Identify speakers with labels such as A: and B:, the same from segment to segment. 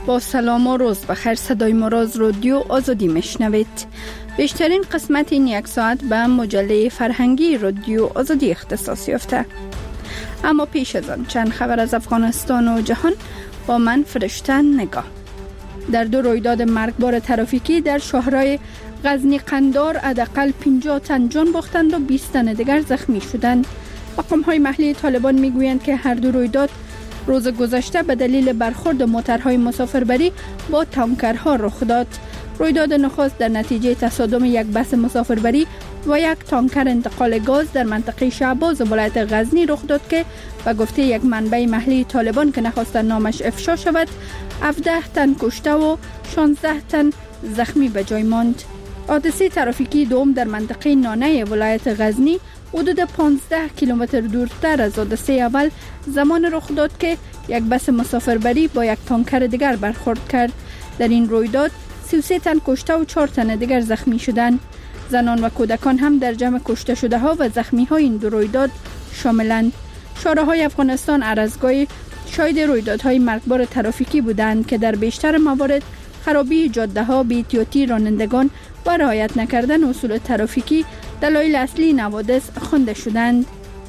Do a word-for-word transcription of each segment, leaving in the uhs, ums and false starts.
A: با سلام و روز بخیر، صدای مراز رادیو آزادی میشنوید. بیشترین قسمت این یک ساعت به مجله فرهنگی رادیو آزادی اختصاص یافته. اما پیش از آن چند خبر از افغانستان و جهان با من فرشته نگاه. در دو رویداد مرگبار ترافیکی در شهرهای غزنی قندار حداقل پنجاه تن جان باختند و بیست تن دیگر زخمی شدند. مقام‌های محلی طالبان میگویند که هر دو رویداد روز گذشته به دلیل برخورد موترهای مسافربری با تانکرها رخ داد. رویداد نخست در نتیجه تصادم یک بس مسافربری و یک تانکر انتقال گاز در منطقه شعباز ولایت غزنی رخ داد که به گفته یک منبع محلی طالبان که نخواستند نامش افشا شود، هفده تن کشته و شانزده تن زخمی به جای ماند. حادثه ترافیکی دوم در منطقه نانه ولایت غزنی حدود پانزده کیلومتر دورتر از حادثه اول زمان رخ داد که یک بس مسافربری با یک تانکر دیگر برخورد کرد. در این رویداد سی و سه تن کشته و چهار تن دیگر زخمی شدند. زنان و کودکان هم در جمع کشته شده ها و زخمی های این دو رویداد شاملند. شارع‌های افغانستان هر از گاهی شاهد رویدادهای مرگبار ترافیکی بودند که در بیشتر موارد خرابی جاده ها، بی‌احتیاطی رانندگان و رعایت نکردن اصول ترافیکی دلایل اصلی این حوادث خوانده شدند.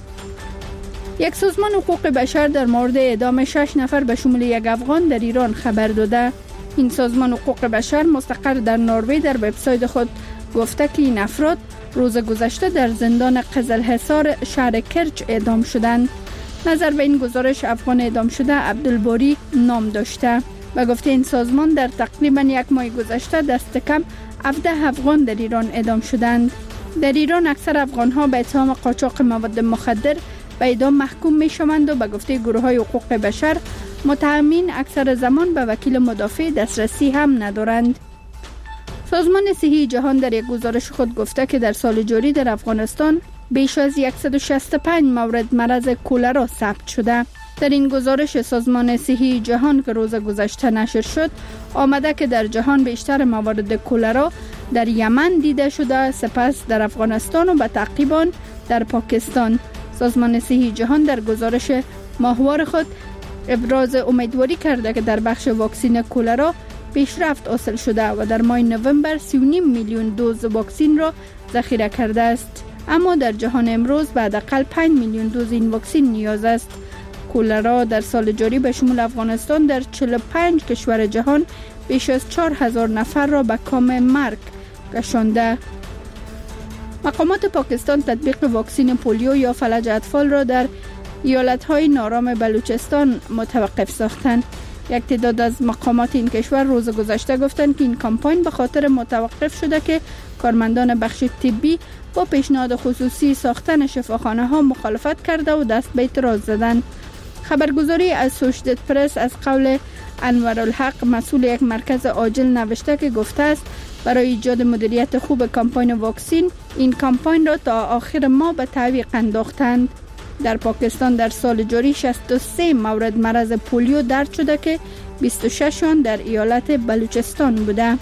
A: یک سازمان حقوق بشر در مورد اعدام شش نفر به شمول یک افغان در ایران خبر داده. این سازمان حقوق بشر مستقر در نروژ در وبسایت خود گفته که این افراد روز گذشته در زندان قزلحصار شهر کرج اعدام شدند. نظر به این گزارش افغان اعدام شده عبدالباری نام داشته. و گفته این سازمان در تقریبا یک ماه گذشته دست کم هفده افغان در ایران اعدام شدند. در ایران اکثر افغان‌ها به اتهام قاچاق مواد مخدر به اعدام محکوم می‌شوند و به گفته گروه‌های حقوق بشر متهمین اکثر زمان به وکیل مدافع دسترسی هم ندارند. سازمان صحی جهان در یک گزارش خود گفته که در سال جاری در افغانستان بیش از صد و شصت و پنج مورد مرض کولرا ثبت شده. در این گزارش سازمان صحی جهان که روز گذشته نشر شد آمده که در جهان بیشتر موارد کولرا در یمن دیده شده، سپس در افغانستان و به تعقیب آن در پاکستان. سازمان صحی جهان در گزارش ماهوار خود ابراز امیدواری کرده که در بخش واکسین کولرا پیشرفت حاصل شده و در ماه نوامبر سی و نیم میلیون دوز واکسین را ذخیره کرده است. اما در جهان امروز به حداقل پنج میلیون دوز این واکسین نیاز است. کولرا در سال جاری به شمول افغانستان در چهل و پنج کشور جهان بیش از چهار هزار نفر را به کام مرگ کشانده. مقامات پاکستان تطبیق واکسین پولیو یا فلج اطفال را در ایالت‌های نارام بلوچستان متوقف ساختند. یک تعداد از مقامات این کشور روز گذشته گفتند که این کمپاین به خاطر متوقف شده که کارمندان بخش طبی با پیشنهاد خصوصی ساختن شفاخانه ها مخالفت کرده و دست به اعتراض زدند. خبرگزاری اسوشییتد پرس از قول انورالحق مسئول یک مرکز عاجل نوشته که گفته است برای ایجاد مدیریت خوب کمپاین واکسین این کمپاین را تا آخر ماه به تعویق انداختند. در پاکستان در سال جاری شصت و سه مورد مرض پولیو درج شده که بیست و شش آن در ایالت بلوچستان بوده.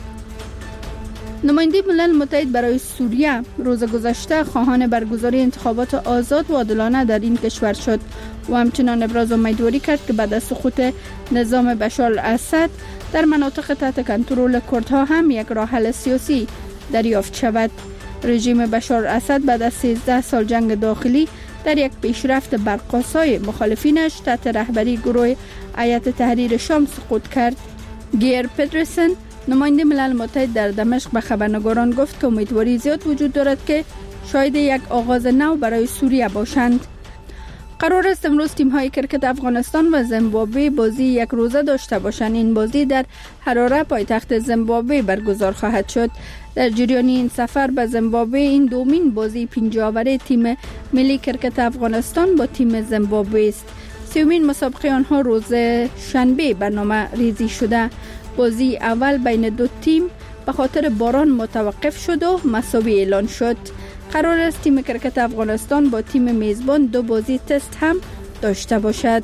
A: نماینده ملل متحد برای سوریه روز گذشته خواهان برگزاری انتخابات آزاد و عادلانه در این کشور شد و همچنان ابراز امیدواری کرد که بعد از سقوط نظام بشار الاسد در مناطق تحت کنترل کردها هم یک راه حل سیاسی دریافت شود. رژیم بشار الاسد بعد از سیزده سال جنگ داخلی در یک پیشرفت برقاسای مخالفینش تحت رهبری گروه هیئت تحریر شام سقوط کرد. گیر پدرسن نماینده ملل متحد در دمشق به خبرنگاران گفت که امیدواری زیاد وجود دارد که شاید یک آغاز نو برای سوریه باشند. قرار است امروز تیم‌های کرکت افغانستان و زیمبابوه بازی یک روزه داشته باشند. این بازی در حراره پایتخت زیمبابوه برگزار خواهد شد. در جریان این سفر به زیمبابوه این دومین بازی پنجاوره تیم ملی کرکت افغانستان با تیم زیمبابوه است. سومین مسابقه آنها روز شنبه برنامه ریزی شده. بازی اول بین دو تیم به خاطر باران متوقف شد و مساوی اعلان شد. قرار است تیم کرکت افغانستان با تیم میزبان دو بازی تست هم داشته باشد.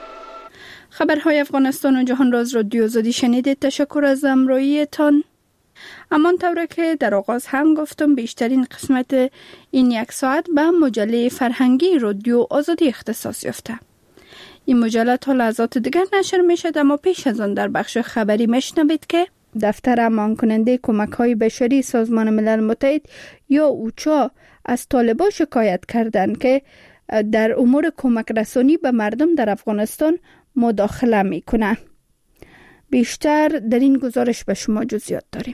A: خبرهای افغانستان و جهان راز رادیو آزادی شنیدید. تشکر از همراهیتان. امان طوره که در آغاز هم گفتم بیشترین قسمت این یک ساعت به مجله فرهنگی رادیو آزادی اختصاص یافته. این مجله تا لحظات دیگر نشر می شد، اما پیش از آن در بخش خبری میشنوید که دفتر امان کننده کمک های بشری سازمان ملل متحد یا اوچا از طالبان شکایت کردند که در امور کمک رسانی به مردم در افغانستان مداخله می کنند. بیشتر در این گزارش به شما جزئیات داریم.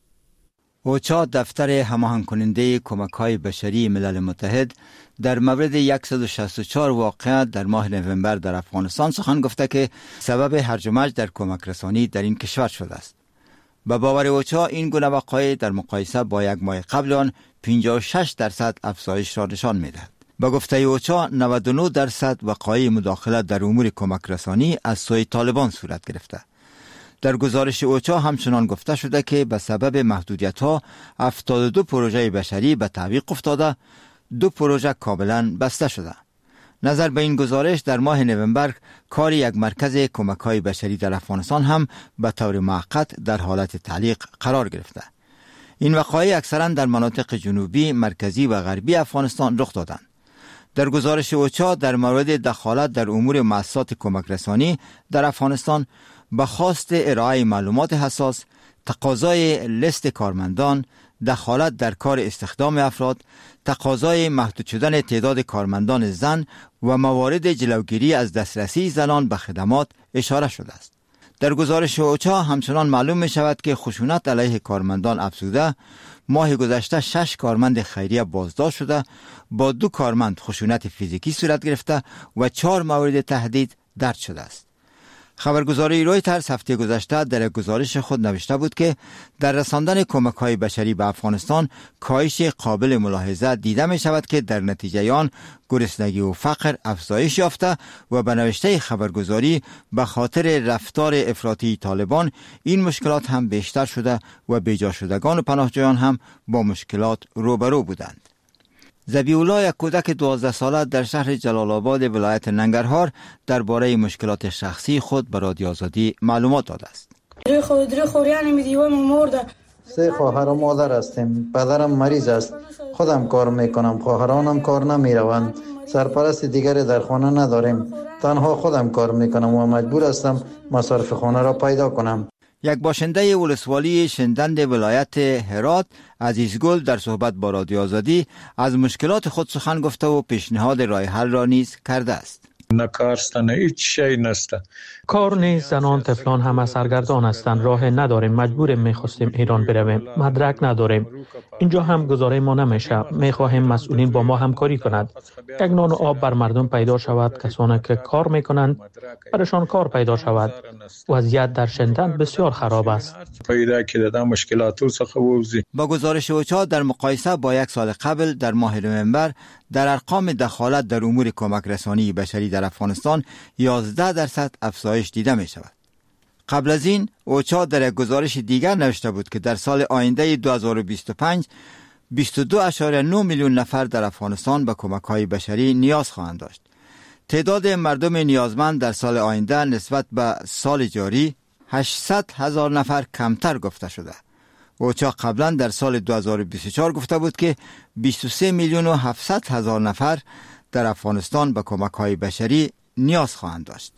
B: اوچا دفتر هماهنگ کننده کمک های بشری ملل متحد در مورد صد و شصت و چهار واقعه در ماه نوامبر در افغانستان سخن گفته که سبب هرج و مرج در کمک رسانی در این کشور شده است. به باور اوچا این گونه وقایع در مقایسه با یک ماه قبل آن پنجاه و شش درصد افزایش را نشان می‌دهد. با گفته اوچا نود و نه درصد وقایع مداخله در امور کمک رسانی از سوی طالبان صورت گرفته. در گزارش اوچا همچنان گفته شده که به سبب محدودیت‌ها هفتاد و دو پروژه بشری به تعویق افتاده، دو پروژه کاملا بسته شده. نظر به این گزارش در ماه نوامبر کار یک مرکز کمک‌های بشری در افغانستان هم به طور موقت در حالت تعلیق قرار گرفته. این وقایع اکثرا در مناطق جنوبی، مرکزی و غربی افغانستان رخ دادند. در گزارش اوچا در مورد دخالت در امور مؤسسات کمک رسانی در افغانستان به خواست ارائه معلومات حساس، تقاضای لیست کارمندان، دخالت در کار استخدام افراد، تقاضای محدود شدن تعداد کارمندان زن و موارد جلوگیری از دسترسی زنان به خدمات اشاره شده است. در گزارش اوچا همچنان معلوم می شود که خشونت علیه کارمندان افزوده، ماه گذشته شش کارمند خیریه بازداشت شده، با دو کارمند خشونت فیزیکی صورت گرفته و چهار مورد تهدید درج شده است. خبرگزاری رویترز هفته گذشته در گزارش خود نوشته بود که در رساندن کمک‌های بشری به افغانستان کاهش قابل ملاحظه دیده می شود که در نتیجه آن گرسنگی و فقر افزایش یافته و به نوشته خبرگزاری به خاطر رفتار افراطی طالبان این مشکلات هم بیشتر شده و بیجا شدگان و پناهجویان هم با مشکلات روبرو بودند. ذبیح‌الله، یک کودک دوازده ساله در شهر جلال آباد ولایت ننگرهار درباره مشکلات شخصی خود به رادیو آزادی معلومات داده است.
C: دری خو دری خوریان میدیوم مرده.
D: سه خواهر و مادر هستیم. پدرم مریض است. خودم کار میکنم. خواهرانم کار نمیروند. سرپرست دیگری در خانه نداریم. تنها خودم کار میکنم و مجبور هستم مصارف خانه را پیدا کنم.
B: یک باشنده ولسوالی شندند ولایت هرات، عزیزگل، در صحبت با رادیو آزادی از مشکلات خود سخن گفته و پیشنهاد راه حل را نیز کرده است.
E: نه کارستانه هیچ شی نسته.
F: کار نیست، زنان طفلان همه سرگردان هستند، راه نداریم، مجبوریم میخواستیم ایران برویم، مدرک نداریم، اینجا هم گزاره ما نمیشه، میخواهیم مسئولین با ما همکاری کند، یک نان و آب بر مردم پیدا شود، کسانی که کار میکنند برشان کار پیدا شود. وضعیت در شندند بسیار خراب است.
E: پیدا که دادن مشکلات وزی.
B: با گزارش اوچا در مقایسه با یک سال قبل در ماه نوامبر در ارقام دخالت در امور کمک رسانی بشری در افغانستان یازده درصد افزایش دیده می شود. قبل از این اوچا در یک گزارش دیگر نوشته بود که در سال آینده دو هزار و بیست و پنج بیست و دو اشاریه نه میلیون نفر در افغانستان به کمک‌های بشری نیاز خواهند داشت. تعداد مردم نیازمند در سال آینده نسبت به سال جاری هشتصد هزار نفر کمتر گفته شده. اوچا قبلا در سال دو هزار و بیست و چهار گفته بود که بیست و سه میلیون و هفتصد هزار نفر در افغانستان به کمک‌های بشری نیاز خواهند داشت.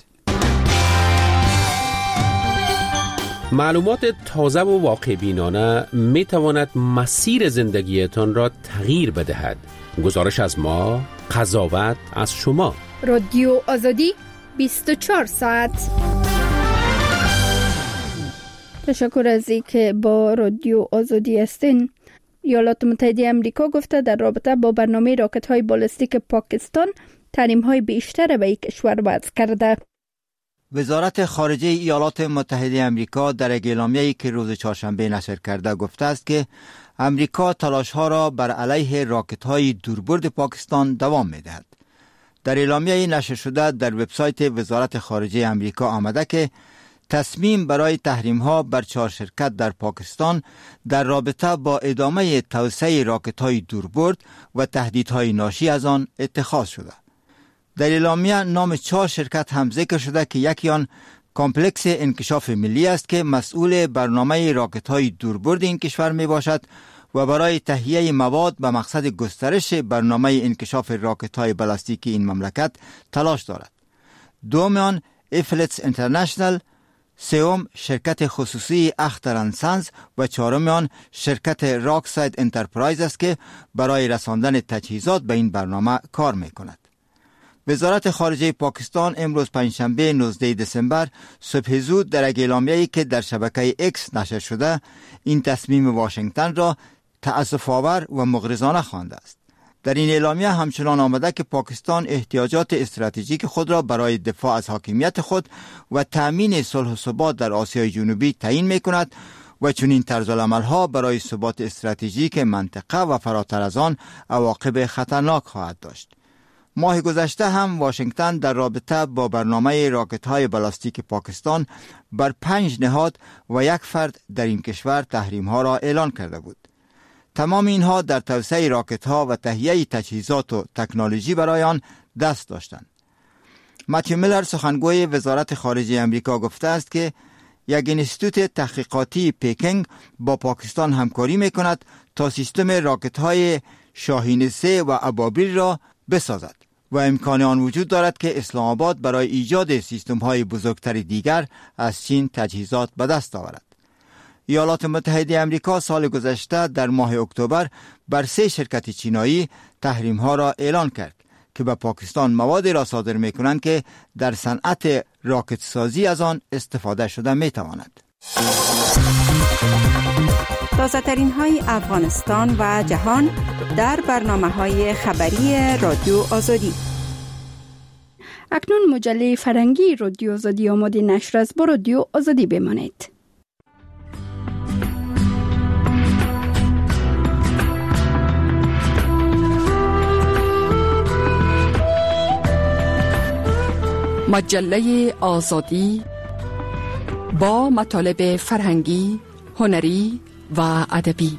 G: معلومات تازه و واقع بینانه می تواند مسیر زندگیتان را تغییر بدهد. گزارش از ما، قضاوت از شما.
A: رادیو آزادی بیست و چهار ساعت. تشکر از اینکه با رادیو آزادی هستین. ایالات متحده آمریکا گفته در رابطه با برنامه راکت‌های بالستیک پاکستان تحریم‌های بیشتر به این کشور وضع کرده.
B: وزارت خارجه ایالات متحده آمریکا در اعلامیه‌ای که روز چهارشنبه نشر کرده گفته است که آمریکا تلاش‌ها را بر علیه راکت‌های دوربرد پاکستان دوام می‌دهد. در اعلامیه نشر شده در وبسایت وزارت خارجه آمریکا آمده که تصمیم برای تحریم‌ها بر چهار شرکت در پاکستان در رابطه با ادامه توسعه راکت‌های دوربرد و تهدیدهای ناشی از آن اتخاذ شده. در اعلامیه نام چهار شرکت هم ذکر شده که یکی آن کامپلکس انکشاف ملی است که مسئول برنامه راکت‌های دوربرد این کشور می باشد و برای تهیه مواد به مقصد گسترش برنامه انکشاف راکت‌های بالاستیکی این مملکت تلاش دارد. دومیان افلتس انترنشنل، سوم شرکت خصوصی اختر اند سنز و چهارمیان شرکت راکساید انترپرایز است که برای رساندن تجهیزات به این برنامه کار می کند. وزارت خارجه پاکستان امروز پنجشنبه نوزدهم دسامبر صبح زود در یک اعلامیه‌ای که در شبکه اکس نشر شده این تصمیم واشنگتن را تأسف‌آور و مغرضانه خوانده است. در این اعلامیه همچنان آمده که پاکستان احتیاجات استراتژیک خود را برای دفاع از حاکمیت خود و تأمین صلح و ثبات در آسیای جنوبی تعیین می‌کند و چنین طرز العمل‌ها برای ثبات استراتژیک منطقه و فراتر از آن عواقب خطرناک خواهد داشت. ماه گذشته هم واشنگتن در رابطه با برنامه راکت‌های بالاستیک پاکستان بر پنج نهاد و یک فرد در این کشور تحریم‌ها را اعلان کرده بود. تمام اینها در توسعه راکت‌ها و تهیه تجهیزات و تکنولوژی برای آن دست داشتند. متیو میلر سخنگوی وزارت خارجه امریکا گفته است که یک انستیتوت تحقیقاتی پکینگ با پاکستان همکاری می‌کند تا سیستم راکت‌های شاهین سه و ابابیل را بسازد و امکان آن وجود دارد که اسلام آباد برای ایجاد سیستم‌های بزرگتر دیگر از چین تجهیزات به دست آورد. ایالات متحده امریکا سال گذشته در ماه اکتبر بر سه شرکت چینایی تحریم‌ها را اعلان کرد که به پاکستان موادی را صادر می‌کنند که در صنعت راکت سازی از آن استفاده شده می‌تواند.
A: تازه‌ترین های افغانستان و جهان در برنامه‌های خبری رادیو آزادی. اکنون مجله فرهنگی رادیو آزادی آماده نشر است. با رادیو آزادی بمانید.
H: مجله آزادی با مطالب فرهنگی، هنری و ادبی.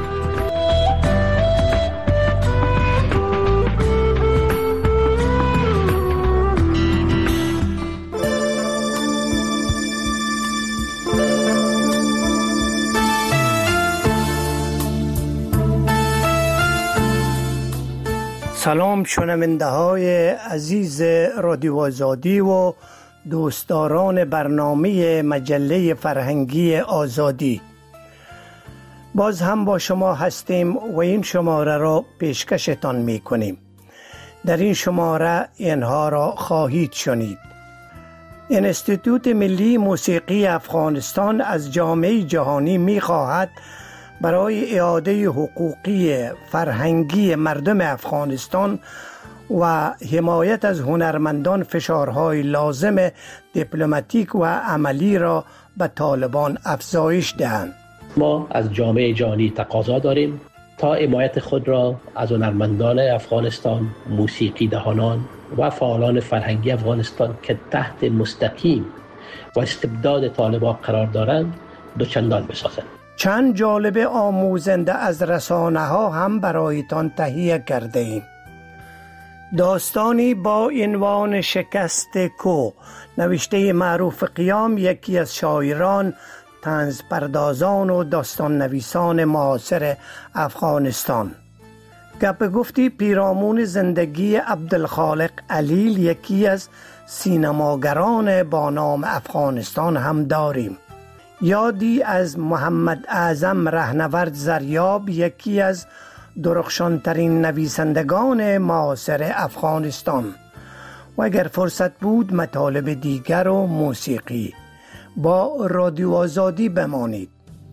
I: سلام شنونده های عزیز رادیو آزادی و دوستداران برنامه مجله فرهنگی آزادی. باز هم با شما هستیم و این شماره را پیشکشتان می کنیم. در این شماره اینها را خواهید شنید. انستیتوت ملی موسیقی افغانستان از جامعه جهانی می خواهد برای اعاده حقوقی فرهنگی مردم افغانستان و حمایت از هنرمندان فشارهای لازم دیپلماتیک و عملی را به طالبان افزایش دهند.
J: ما از جامعه جهانی تقاضا داریم تا حمایت خود را از هنرمندان افغانستان، موسیقی دهانان و فعالان فرهنگی افغانستان که تحت مستقیم و استبداد طالبان قرار دارند دوچندان بسازند.
I: چند جالب آموزنده از رسانه ها هم برایتان تهیه کرده ایم. داستانی با عنوان شکست کو، نوشته معروف قیام، یکی از شاعران، طنز پردازان و داستان نویسان معاصر افغانستان. گپ گفتی پیرامون زندگی عبدالخالق علیل، یکی از سینماگران با نام افغانستان هم داریم. یادی از محمد اعظم رهنورد زریاب، یکی از درخشانترین نویسندگان معاصر افغانستان. و اگر فرصت بود مطالب دیگر و موسیقی. با رادیو آزادی بمانید.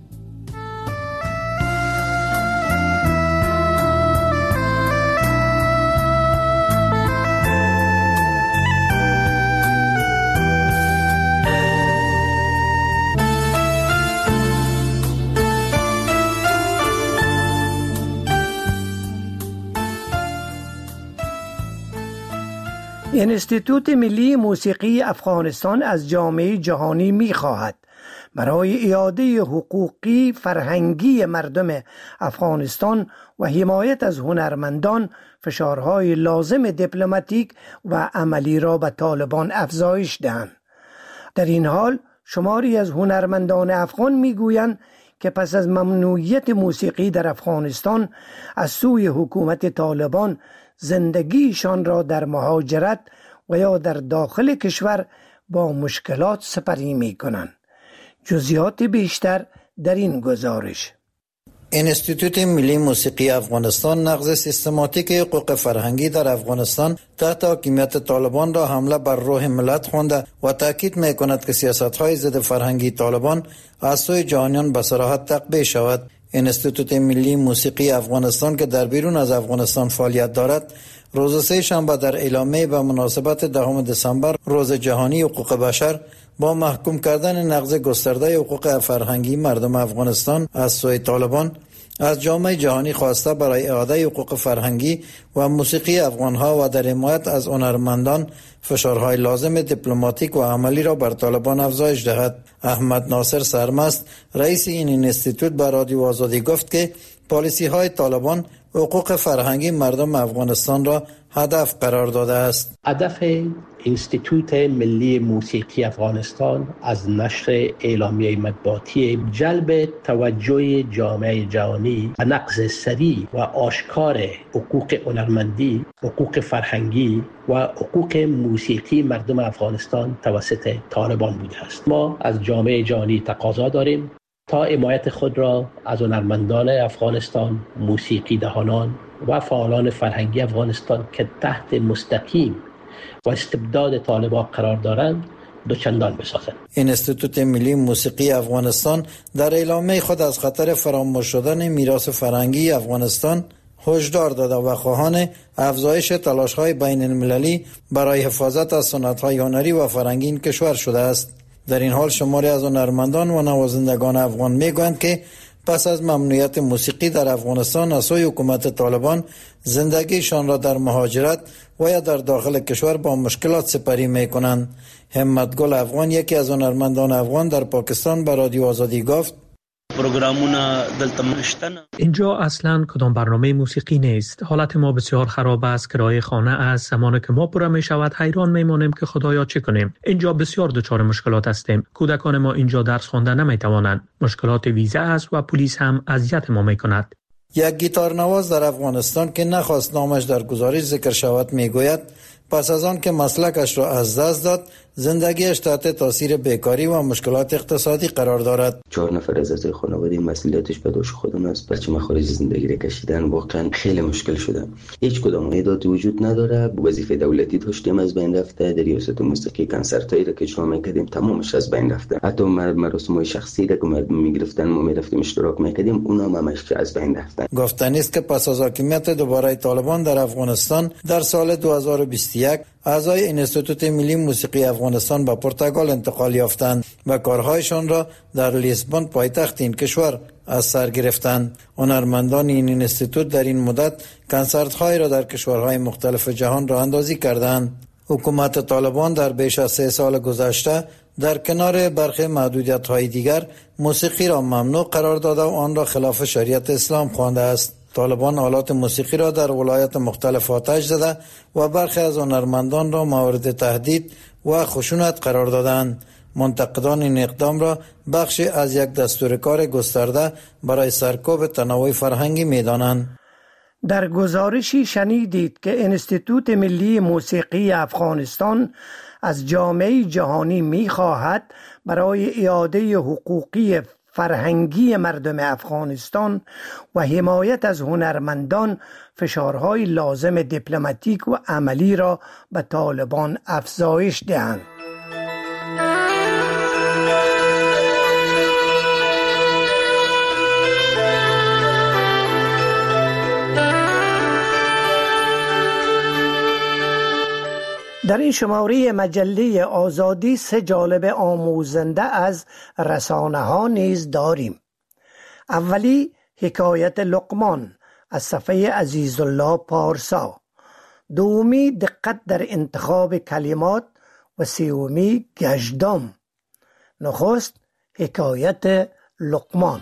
I: انستیتوت ملی موسیقی افغانستان از جامعه جهانی می خواهد برای اعاده حقوقی فرهنگی مردم افغانستان و حمایت از هنرمندان فشارهای لازم دیپلماتیک و عملی را به طالبان افزایش دهند. در این حال شماری از هنرمندان افغان میگویند که پس از ممنوعیت موسیقی در افغانستان از سوی حکومت طالبان زندگیشان را در مهاجرت و یا در داخل کشور با مشکلات سپری می کنند. جزئیات بیشتر در این گزارش.
D: انستیتوت ملی موسیقی افغانستان نقض سیستماتیک حقوق فرهنگی در افغانستان تحت حاکمیت طالبان را حمله بر روح ملت خوانده و تاکید می کند که سیاست‌های ضد فرهنگی طالبان از سوی جهانیان به صراحت تقبیه شود. انستیتوت ملی موسیقی افغانستان که در بیرون از افغانستان فعالیت دارد، روز سه شنبه در اعلامیه به مناسبت دهم دسامبر روز جهانی حقوق بشر با محکوم کردن نقض گسترده حقوق فرهنگی مردم افغانستان از سوی طالبان از جامعه جهانی خواسته برای اعاده حقوق فرهنگی و موسیقی افغانها و در حمایت از هنرمندان فشارهای لازم دیپلماتیک و عملی را بر طالبان افزایش دهد. احمد ناصر سرمست رئیس این اینستیتوت به رادیو آزادی گفت که پالیسی های طالبان حقوق فرهنگی مردم افغانستان را هدف قرار داده است.
J: هدف اینستیتوت ملی موسیقی افغانستان از نشر اعلامیه مطبوعاتی جلب توجه جامعه جهانی به نقض سریع و آشکار حقوق هنرمندی، حقوق فرهنگی و حقوق موسیقی مردم افغانستان توسط طالبان بوده است. ما از جامعه جهانی تقاضا داریم تا حمایت خود را از هنرمندان افغانستان، موسیقی دهانان و فعالان فرهنگی افغانستان که تحت مستقیم و استبداد طالبان قرار دارند دوچندان بسازند.
D: انستیتوت ملی موسیقی افغانستان در اعلامیه خود از خطر فراموش شدن میراث فرهنگی افغانستان هشدار داده و خواهان افزایش تلاش‌های بین المللی برای حفاظت از سنت‌های هنری و فرهنگی این کشور شده است. در این حال شماری از هنرمندان و نوازندگان افغان میگویند که پس از ممنوعیت موسیقی در افغانستان از سوی حکومت طالبان زندگیشان را در مهاجرت و یا در داخل کشور با مشکلات سپری میکنند. همت گل افغان یکی از هنرمندان افغان در پاکستان به رادیو آزادی گفت:
F: اینجا اصلا کدام برنامه موسیقی نیست. حالت ما بسیار خراب است. کرایه خانه از زمانی که ما پوره می شود حیران میمانیم که خدایا چه کنیم. اینجا بسیار دچار مشکلات هستیم. کودکان ما اینجا درس خواندن نمی توانند. مشکلات ویزا است و پلیس هم اذیت ما می کند.
D: یک گیتار نواز در افغانستان که نخواست نامش در گزارش ذکر شود میگوید پس از آن که مسلکش را از دست داد زندگیش تحت تاثیر بیکاری و مشکلات اقتصادی قرار دارد.
K: چهار نفر از اعضای خانواده مسئولیتش به دوش خودم است. بچه مخارج زندگی را کشیدن واقعا خیلی مشکل شده. هیچ کدام ایداتی وجود نداره. وظیفه دولتی داشتیم از بین رفته. در ریاست موسیقی کنسرتایی را که اجرا می‌کردیم تمامش از بین رفته. حتی مراسم‌های شخصی را که مردم می‌گرفتن ما می‌رفتیم اشتراک می‌کردیم اونها هم از بین رفتن.
D: گفتنی است که پس از حاکمیت دوباره طالبان در افغانستان در سال دو هزار و بیست و یک اعضای انستیتوت ملی موسیقی افغانستان به پرتغال انتقال یافتند و کارهایشان را در لیسبون پایتخت این کشور از سر گرفتند. هنرمندان این انستیتوت در این مدت کنسرت‌های را در کشورهای مختلف جهان راه اندازی کردند. حکومت طالبان در بیش از سه سال گذشته در کنار برخی محدودیت‌های دیگر موسیقی را ممنوع قرار داده و آن را خلاف شریعت اسلام خوانده است. طالبان آلات موسیقی را در ولایات مختلف آتش زده و برخی از هنرمندان را مورد تهدید و خشونت قرار دادند. منتقدان این اقدام را بخشی از یک دستور کار گسترده برای سرکوب تنوع فرهنگی می‌دانند.
I: در گزارشی شنیدید که انستیتوت ملی موسیقی افغانستان از جامعه جهانی می‌خواهد برای اعاده حقوقی فرهنگی مردم افغانستان و حمایت از هنرمندان فشارهای لازم دیپلماتیک و عملی را به طالبان افزایش دهند. در این شماره مجله آزادی سه جانب آموزنده از رسانه ها نیز داریم. اولی حکایت لقمان از صفحه عزیزالله پارسا، دومی دقت در انتخاب کلمات و سومی گشتم. نخست حکایت لقمان.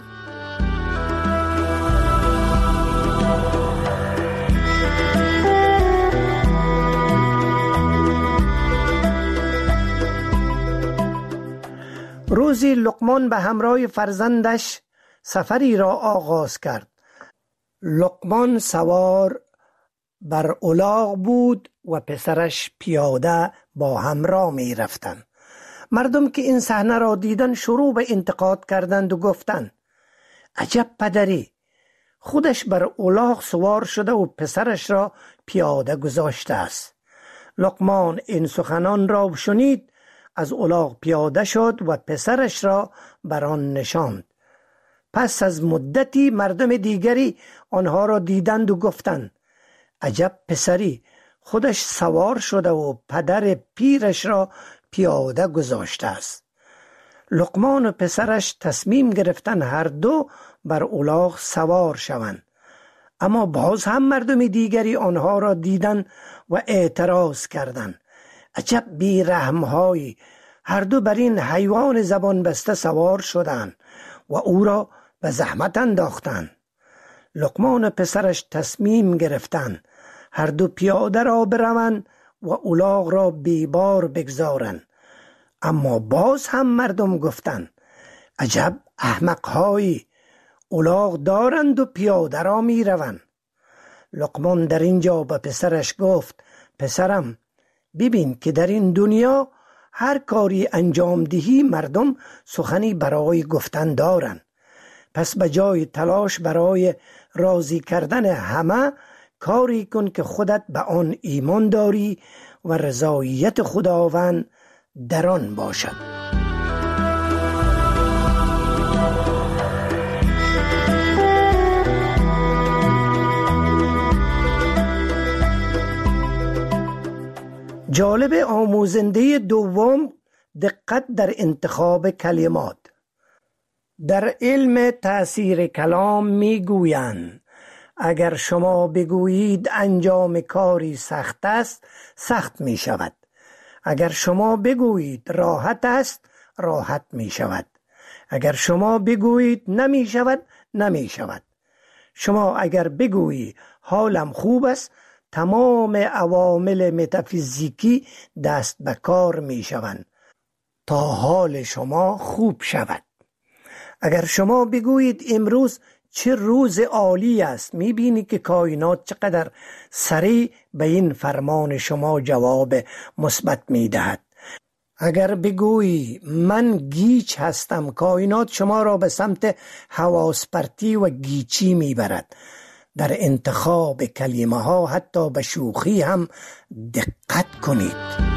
I: روزی لقمان به همراه فرزندش سفری را آغاز کرد. لقمان سوار بر الاغ بود و پسرش پیاده با هم راه می رفتند. مردم که این صحنه را دیدن شروع به انتقاد کردند و گفتند عجب پدری، خودش بر الاغ سوار شده و پسرش را پیاده گذاشته است. لقمان این سخنان را شنید، از الاغ پیاده شد و پسرش را بر آن نشاند. پس از مدتی مردم دیگری آنها را دیدند و گفتند عجب پسری، خودش سوار شده و پدر پیرش را پیاده گذاشته است. لقمان و پسرش تصمیم گرفتند هر دو بر الاغ سوار شوند، اما باز هم مردم دیگری آنها را دیدند و اعتراض کردند عجب بی رحم‌هایی، هر دو بر این حیوان زبان بسته سوار شدند و او را به زحمت انداختند. لقمان و پسرش تصمیم گرفتند هر دو پیاده را بروند و الاغ را بیبار بگذارند، اما باز هم مردم گفتند عجب احمق‌هایی، الاغ دارند و پیاده را می روند. لقمان در اینجا به پسرش گفت پسرم، ببین که در این دنیا هر کاری انجام دهی مردم سخنی برای گفتن دارند، پس به جای تلاش برای راضی کردن همه کاری کن که خودت به آن ایمان داری و رضایت خداوند در آن باشد. جالب آموزنده دوم، دقت در انتخاب کلمات. در علم تأثیر کلام می گویند اگر شما بگویید انجام کاری سخت است، سخت می شود. اگر شما بگویید راحت است، راحت می شود. اگر شما بگویید نمی شود، نمی شود. شما اگر بگویید حالم خوب است، تمام عوامل متافیزیکی دست به کار می شوند تا حال شما خوب شود. اگر شما بگویید امروز چه روز عالی است، می بینی که کائنات چقدر سریع به این فرمان شما جواب مثبت می دهد. اگر بگویی من گیج هستم، کائنات شما را به سمت حواس پرتی و گیچی می برد. در انتخاب کلمه ها حتی به شوخی هم دقت کنید.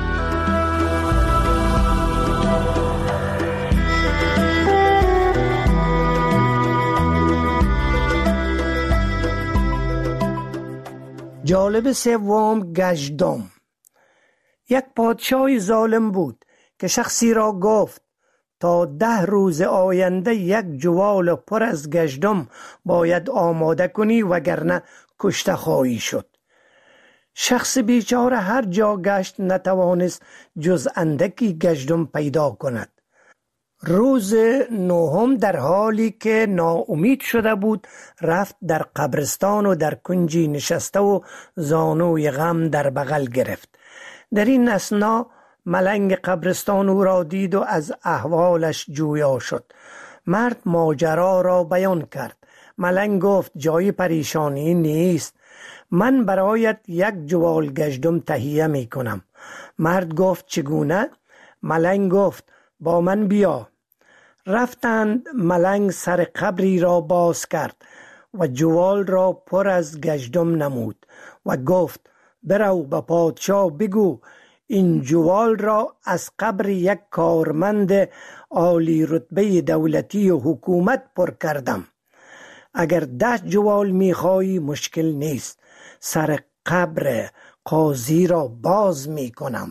I: جالب سوم، گژدم. یک پادشاه ظالم بود که شخصی را گفت تا ده روز آینده یک جوال پر از گژدم باید آماده کنی وگرنه کشته خواهی شد. شخص بیچاره هر جا گشت، نتوانست جز اندکی گژدم پیدا کند. روز نهم در حالی که ناامید شده بود رفت در قبرستان و در کنجی نشسته و زانوی غم در بغل گرفت. در این اثنا ملنگ قبرستان او را دید و از احوالش جویا شد. مرد ماجرا را بیان کرد. ملنگ گفت جای پریشانی نیست، من برایت یک جوال گژدم تهیه می کنم. مرد گفت چگونه؟ ملنگ گفت با من بیا. رفتند. ملنگ سر قبری را باز کرد و جوال را پر از گژدم نمود و گفت برو به پادشاه بگو این جوال را از قبر یک کارمند عالی رتبه دولتی و حکومت پر کردم. اگر ده جوال میخوایی مشکل نیست، سر قبر قاضی را باز میکنم.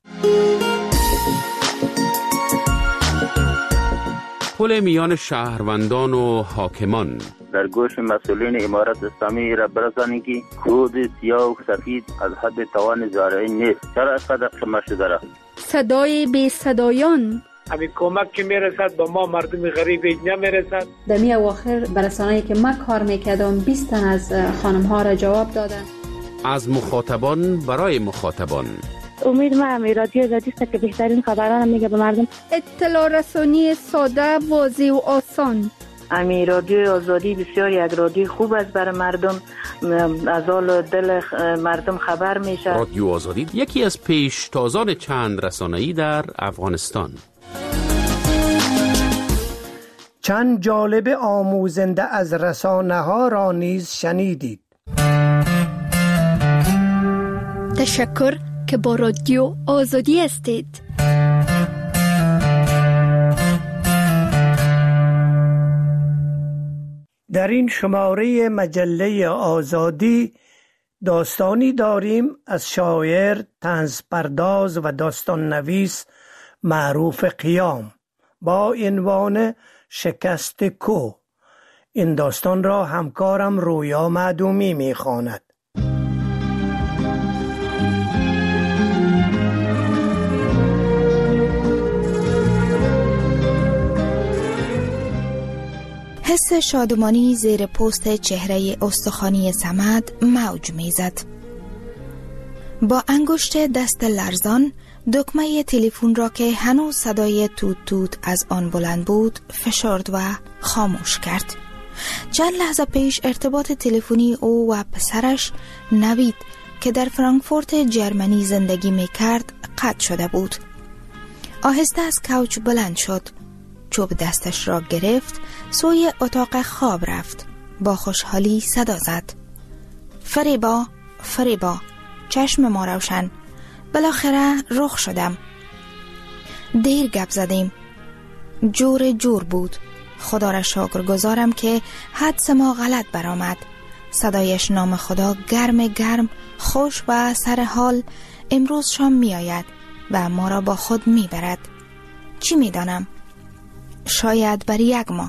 G: پل میان شهروندان و حاکمان.
L: در گوش مسئولین امارت اسلامی را برسانید که کود سیاه و سفید از حد توان زارعین نیست. چرا اینقدر قیمت شده را؟
A: صدای بی صدایان.
M: همین کمک که میرسد به ما مردم غریب نمیرسد.
N: در می اواخر برسانه‌ای که من کار میکردم بیست تن از خانم ها را جواب دادن.
G: از مخاطبان برای مخاطبان.
O: امید ما هم رادیو آزادی است که بهترین خبران میگه به مردم.
A: اطلاع رسانی ساده، واضح و آسان.
P: امی رادیو آزادی بسیار یک رادیو خوب است برای مردم، از حال دل مردم خبر میشه.
G: رادیو آزادی یکی از پیشتازان چند رسانه‌ای در افغانستان.
I: چند جالب آموزنده از رسانه ها را نیز شنیدید.
A: تشکر که با رادیو آزادی هستید.
I: در این شماره مجله آزادی داستانی داریم از شاعر، طنزپرداز و داستان نویس معروف قیام با عنوان شکست کو. این داستان را همکارم رویا معدومی می‌خواند.
Q: حس شادمانی زیر پوست چهره استخوانی صمد موج میزد. با انگشت دست لرزان دکمه تلفن را که هنوز صدای توت توت از آن بلند بود فشرد و خاموش کرد. چند لحظه پیش ارتباط تلفنی او و پسرش نوید که در فرانکفورت جرمنی زندگی میکرد قطع شده بود. آهسته از کوچ بلند شد، چوب دستش را گرفت، سوی اتاق خواب رفت. با خوشحالی صدا زد: فریبا، فریبا، چشم ما روشن، بالاخره رخ شدم. دیر گپ زدیم، جور جور بود. خدا را شکر گزارم که حدس ما غلط برآمد. صدایش نام خدا گرم گرم، خوش و سر حال. امروز شام می آید و ما را با خود می برد. چی می دانم؟ شاید بر یک ماه.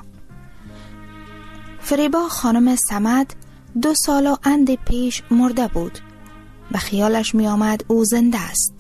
Q: فریبا خانم صمد دو سال و اند پیش مرده بود. به خیالش می آمد او زنده است.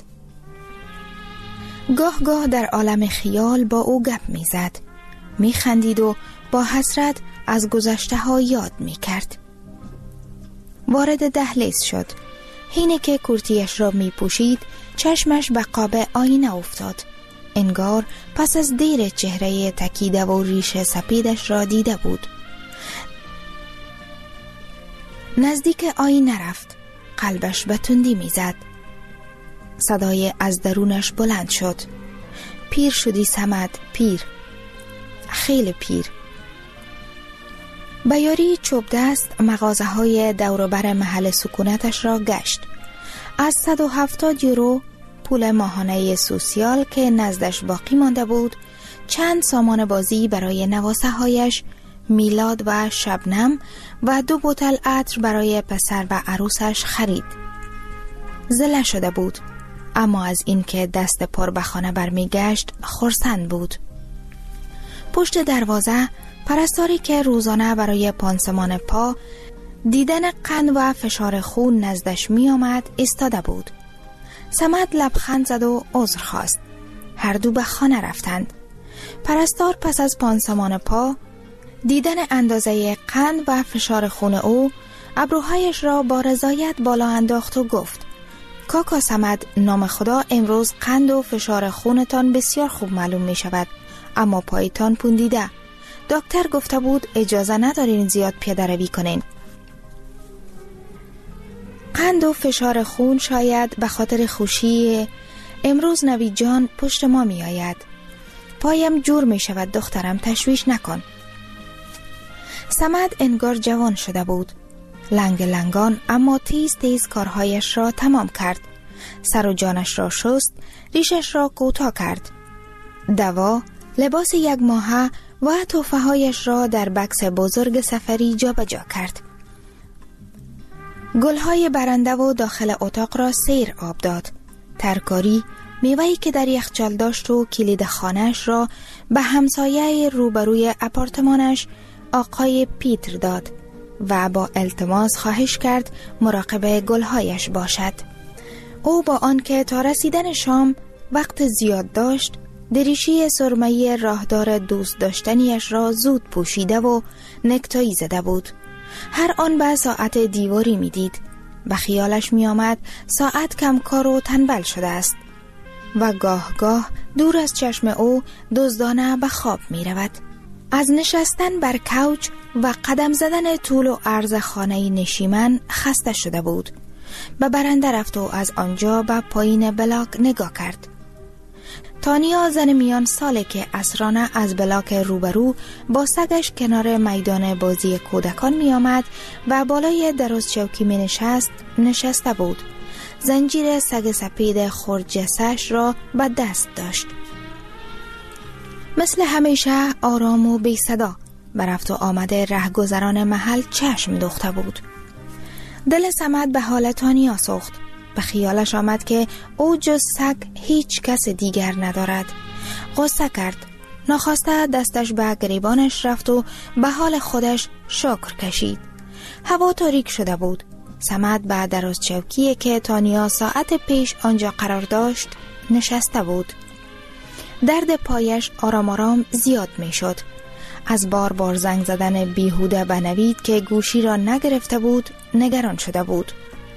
Q: گاه گاه در عالم خیال با او گپ می زد، می خندید و با حسرت از گذشته ها یاد می کرد. وارد دهلیز شد. حین که کرتیش را می پوشید چشمش به قاب آینه افتاد. انگار پس از دیر چهره تکیده و ریش سپیدش را دیده بود. نزدیک آینه رفت. قلبش به تندی می زد. صدای از درونش بلند شد: پیر شدی صمد، پیر، خیلی پیر. به یاری چوب دست مغازه های دوروبر محل سکونتش را گشت. از صد و هفتاد یورو پول ماهانه سوسیال که نزدش باقی مانده بود، چند سامان بازی برای نواسه هایش، میلاد و شبنم و دو بوتل عطر برای پسر و عروسش خرید. زله شده بود، اما از اینکه دست پر به خانه برمیگشت خرسند بود. پشت دروازه پرستاری که روزانه برای پانسمان پا، دیدن قند و فشار خون نزدش می آمد ایستاده بود. صمد لبخند زد و عذر خواست. هر دو به خانه رفتند. پرستار پس از پانسمان پا، دیدن اندازه قند و فشار خون او، ابروهایش را با رضایت بالا انداخت و گفت: کاکا صمد، نام خدا امروز قند و فشار خونتان بسیار خوب معلوم می شود، اما پایتان پوندیده. دکتر گفته بود اجازه ندارین زیاد پیاده روی کنین. قند و فشار خون شاید به خاطر خوشی امروز نوید جان پشت ما می آید. پایم جور می شود دخترم، تشویش نکن. صمد انگار جوان شده بود، لنگ لنگان، اما تیز تیز کارهایش را تمام کرد. سر و جانش را شست، ریشش را کوتاه کرد. دوا، لباس یک ماهه و تحفه هایش را در بکس بزرگ سفری جا به جا کرد. گلهای برنده و داخل اتاق را سیر آب داد. ترکاری، میوهی که در یخچال داشت و کلید خانه‌اش را به همسایه روبروی آپارتمانش آقای پیتر داد و با التماس خواهش کرد مراقب گلهایش باشد. او با آنکه تا رسیدن شام وقت زیاد داشت، دریشی سرمه‌ای راهدار دوست داشتنیش را زود پوشیده و نکتایی زده بود. هر آن به ساعت دیواری می دید. به خیالش می آمد ساعت کم کار و تنبل شده است و گاه گاه دور از چشم او دزدانه به خواب می رود. از نشستن بر کوچ و قدم زدن طول و عرض خانه نشیمن خسته شده بود. به برنده رفت و از آنجا به پایین بلاک نگاه کرد. تانیا زن میان ساله که اسرانه از بلاک روبرو با سگش کنار میدان بازی کودکان می آمد و بالای دراز چوکی می نشست نشسته بود. زنجیر سگ سپید خرجسش را به دست داشت. مثل همیشه آرام و بی صدا به رفت و آمد رهگذران محل چشم دوخته بود. دل صمد به حال تانیا سوخت. به خیالش آمد که او جز سگ هیچ کس دیگر ندارد. غصه کرد. ناخواسته دستش به گریبانش رفت و به حال خودش شکر کشید. هوا تاریک شده بود. صمد به دراز چوکی که تانیا ساعت پیش آنجا قرار داشت نشسته بود. درد پایش آرام آرام زیاد می شد. از بار بار زنگ زدن بیهوده به نوید که گوشی را نگرفته بود نگران شده بود.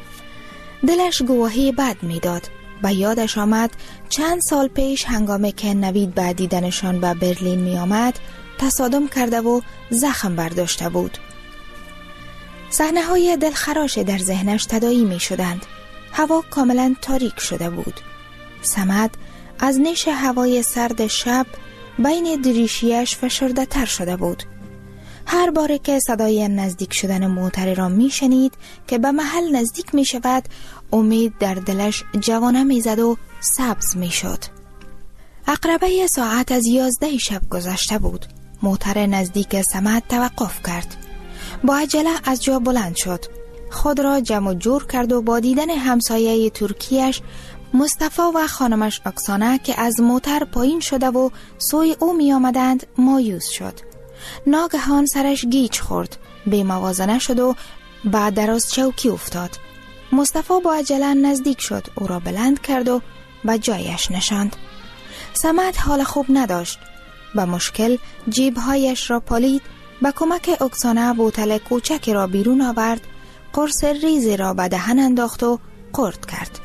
Q: دلش گواهی بد می داد. به یادش آمد چند سال پیش هنگامی که نوید به دیدنشان به برلین می آمد تصادم کرده و زخم برداشته بود. صحنه های دلخراش در ذهنش تداعی می شدند. هوا کاملا تاریک شده بود. صمد از نیش هوای سرد شب بین دریشیش فشرده تر شده بود. هر باره که صدای نزدیک شدن موتر را می شنید که به محل نزدیک می شود امید در دلش جوانه می زد و سبز می شد. عقربه ساعت از یازده شب گذشته بود. موتر نزدیک صمد توقف کرد. با عجله از جا بلند شد. خود را جمع جور کرد و با دیدن همسایه ترکیش مصطفی و خانمش اکسانه که از موتر پایین شده و سوی او می آمدند مایوس شد. ناگهان سرش گیج خورد. بی موازنه شد و بعد دراز چوکی افتاد. مصطفی با عجله نزدیک شد. او را بلند کرد و به جایش نشاند. صمد حال خوب نداشت. با مشکل جیبهایش را پالید. با کمک اکسانه بوتل کوچکی را بیرون آورد. قرص ریزی را به دهن انداخت و قورت کرد.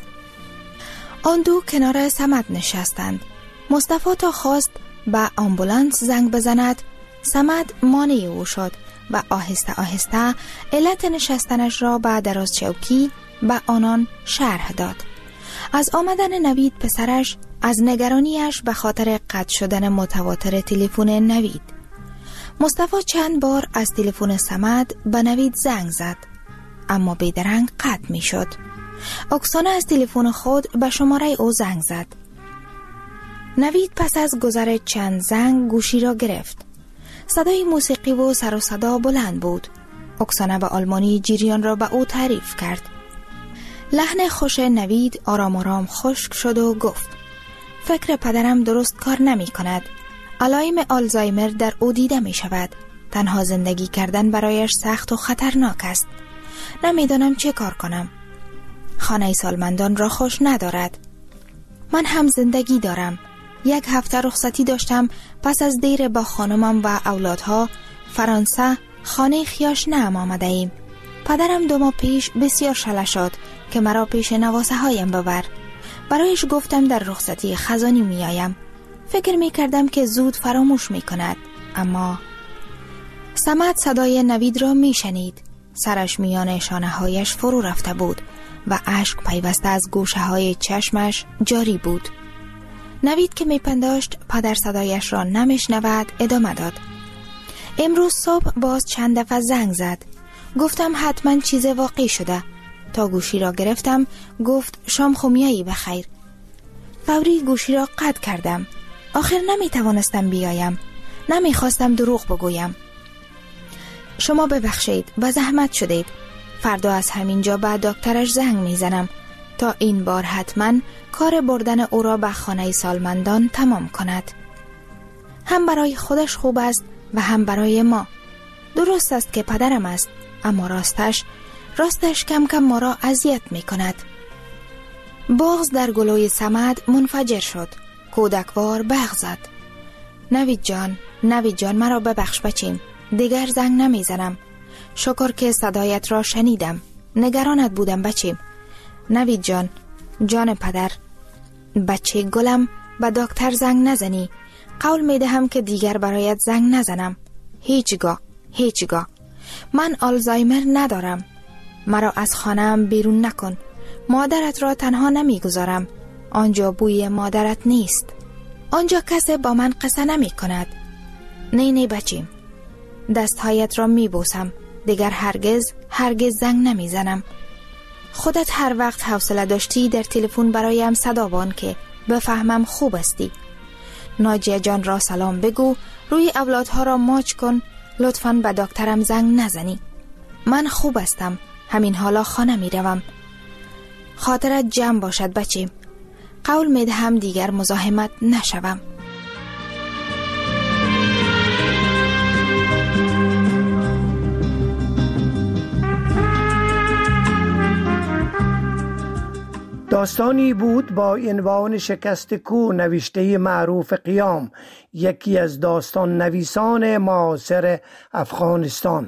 Q: آن دو کنار صمد نشستند. مصطفی تا خواست به آمبولانس زنگ بزند صمد مانع او شد و آهسته آهسته علت نشستنش را به دراز چوکی به آنان شرح داد. از آمدن نوید پسرش، از نگرانیش به خاطر قطع شدن متواتر تلفن نوید. مصطفی چند بار از تلفن صمد به نوید زنگ زد اما بیدرنگ قطع می شد. اکسانه از تلفن خود به شماره او زنگ زد. نوید پس از گذر چند زنگ گوشی را گرفت. صدای موسیقی و سر و صدا بلند بود. اکسانه به آلمانی جریان را به او تعریف کرد. لحن خوش نوید آرام آرام خشک شد و گفت فکر پدرم درست کار نمی کند. علائم آلزایمر در او دیده می شود. تنها زندگی کردن برایش سخت و خطرناک است. نمیدانم چه کار کنم. خانه سالمندان را خوش ندارد. من هم زندگی دارم. یک هفته رخصتی داشتم. پس از دیر با خانمم و اولادها فرانسه خانه خیاش نام آمده ایم. پدرم دو ماه پیش بسیار شله شد که مرا پیش نواسه هایم ببر. برایش گفتم در رخصتی خزانی می آیم. فکر می کردم که زود فراموش می کند. اما صمد صدای نوید را می شنید. سرش میان شانه هایش فرو رفته بود و اشک پیوسته از گوشه های چشمش جاری بود. نوید که می پنداشت پدر صدایش را نمیشنود ادامه داد. امروز صبح باز چند دفعه زنگ زد. گفتم حتما چیز واقعی شده. تا گوشی را گرفتم گفت شام خومیایی بخیر. فوری گوشی را قطع کردم. آخر نمی توانستم بیایم. نمی خواستم دروغ بگویم. شما ببخشید و زحمت شدید. فردا از همینجا به دکترش زنگ میزنم تا این بار حتما کار بردن او را به خانه سالمندان تمام کند. هم برای خودش خوب است و هم برای ما. درست است که پدرم است اما راستش راستش کم کم ما را اذیت می کند. بغض در گلوی صمد منفجر شد. کودکوار بغض زد. نوید جان، نوید جان مرا ببخش بچیم. دیگر زنگ نمی زنم. شکر که صدایت را شنیدم. نگرانت بودم بچیم. نوید جان، جان پدر، بچه گلم، به دکتر زنگ نزنی. قول میدهم که دیگر برایت زنگ نزنم. هیچگاه، هیچگاه. من آلزایمر ندارم. مرا از خانه‌ام بیرون نکن. مادرت را تنها نمیگذارم. آنجا بوی مادرت نیست. آنجا کسی با من قصه نمی کند. نه نه بچیم. دستهایت را می بوسم. دیگر هرگز هرگز زنگ نمی زنم. خودت هر وقت حوصله داشتی در تلفن برایم صدا بان که بفهمم خوب استی. ناجیه جان را سلام بگو. روی اولادها را ماچ کن. لطفاً به دکترم زنگ نزنی. من خوب هستم. همین حالا خانه می روم. خاطرت جمع باشد بچیم. قول می دهم دیگر مزاحمت نشوم.
I: داستانی بود با عنوان شکست کو نوشته معروف قیام، یکی از داستان نویسان معاصر افغانستان.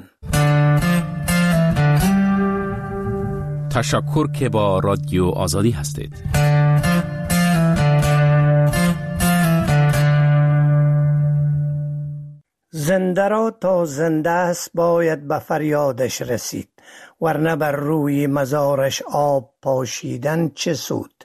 G: تشکر که با رادیو آزادی هستید.
I: زنده را تا زنده است باید به فریادش رسید، ورنه بر روی مزارش آب پاشیدن چه سود.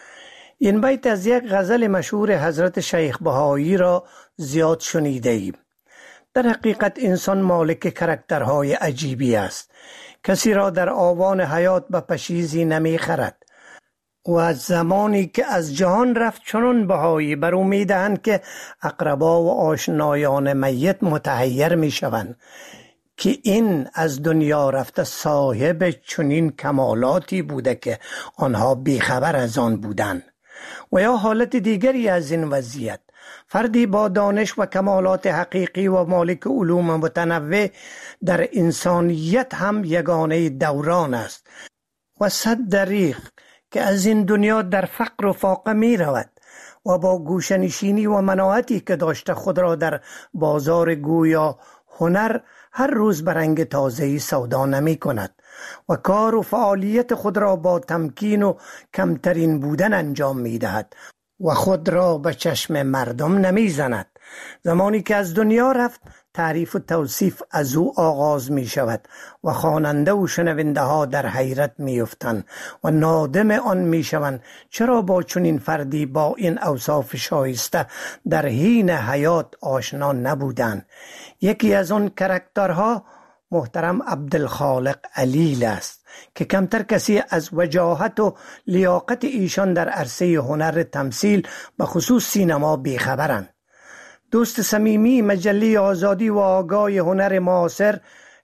I: این بیت از یک غزل مشهور حضرت شیخ بهایی را زیاد شنیده ایم. در حقیقت انسان مالک کرکترهای عجیبی است. کسی را در آوان حیات به پشیزی نمی خرد و از زمانی که از جهان رفت چنان بهایی بر او می دهند که اقربا و آشنایان میت متحیر می شوند که این از دنیا رفته صاحب چنین کمالاتی بوده که آنها بیخبر از آن بودند. و یا حالت دیگری از این وضعیت، فردی با دانش و کمالات حقیقی و مالک علوم متنوع در انسانیت هم یگانه دوران است و صد دریغ که از این دنیا در فقر و فاقه می رود و با گوشنشینی و مناعتی که داشته خود را در بازار گویا هنر هر روز برنگ تازه‌ای سودا نمی کند و کار و فعالیت خود را با تمکین و کمترین بودن انجام می دهد و خود را به چشم مردم نمی زند. زمانی که از دنیا رفت تعریف و توصیف از او آغاز می شود و خواننده و شنونده ها در حیرت می افتند و نادم آن می شوند چرا با چنین فردی با این اوصاف شایسته در حین حیات آشنا نبودند. یکی از آن کرکترها محترم عبدالخالق علیل است که کمتر کسی از وجاهت و لیاقت ایشان در عرصه هنر تمثیل به خصوص سینما بیخبرند. دوست صمیمی مجله آزادی و آگاه هنر معاصر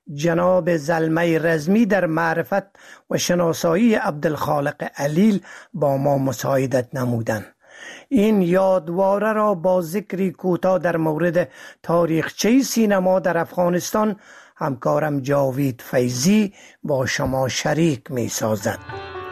I: جناب زلمه رزمی در معرفت و شناسایی عبدالخالق علیل با ما مساعدت نمودند. این یادواره را با ذکری کوتاه در مورد تاریخچه سینما در افغانستان همکارم جاوید فیضی با شما شریک می سازد.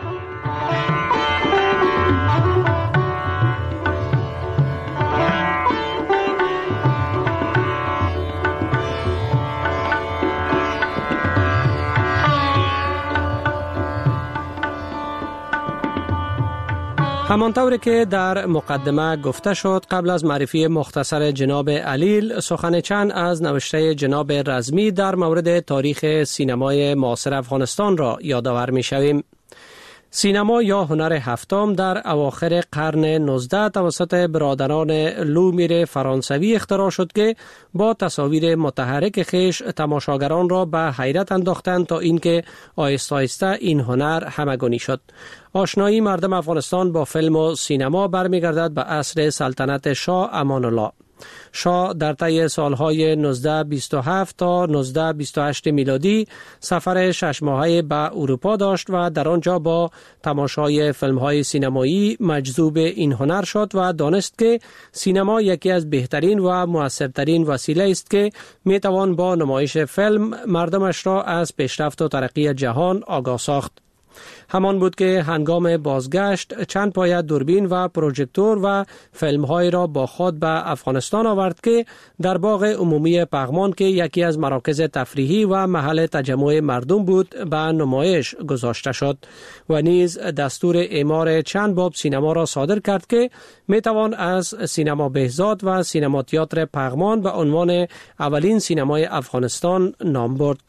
R: همانطور که در مقدمه گفته شد، قبل از معرفی مختصر جناب علیل سخن چند از نوشته جناب رزمی در مورد تاریخ سینمای معاصر افغانستان را یادآور می شویم. سینما یا هنر هفتم در اواخر قرن نوزدهم توسط برادران لومیر فرانسوی اختراع شد که با تصاویر متحرک خیش تماشاگران را به حیرت انداختند تا اینکه آهسته آهسته این هنر همگانی شد. آشنایی مردم افغانستان با فیلم و سینما برمیگردد به عصر سلطنت شاه امان الله. شاه در طی سالهای نوزده بیست و هفت تا نوزده بیست و هشت میلادی سفر شش ماهه به اروپا داشت و در آنجا با تماشای فیلم‌های سینمایی مجذوب این هنر شد و دانست که سینما یکی از بهترین و مؤثرترین وسیله است که میتوان با نمایش فیلم مردمش را از پیشرفت و ترقی جهان آگاه ساخت. همان بود که هنگام بازگشت چند پایه دوربین و پروژکتور و فیلم‌های را با خود به افغانستان آورد که در باغ عمومی پغمان که یکی از مراکز تفریحی و محل تجمع مردم بود به نمایش گذاشته شد و نیز دستور اعمار چند باب سینما را صادر کرد که میتوان از سینما بهزاد و سینما تئاتر پغمان به عنوان اولین سینمای افغانستان نام برد.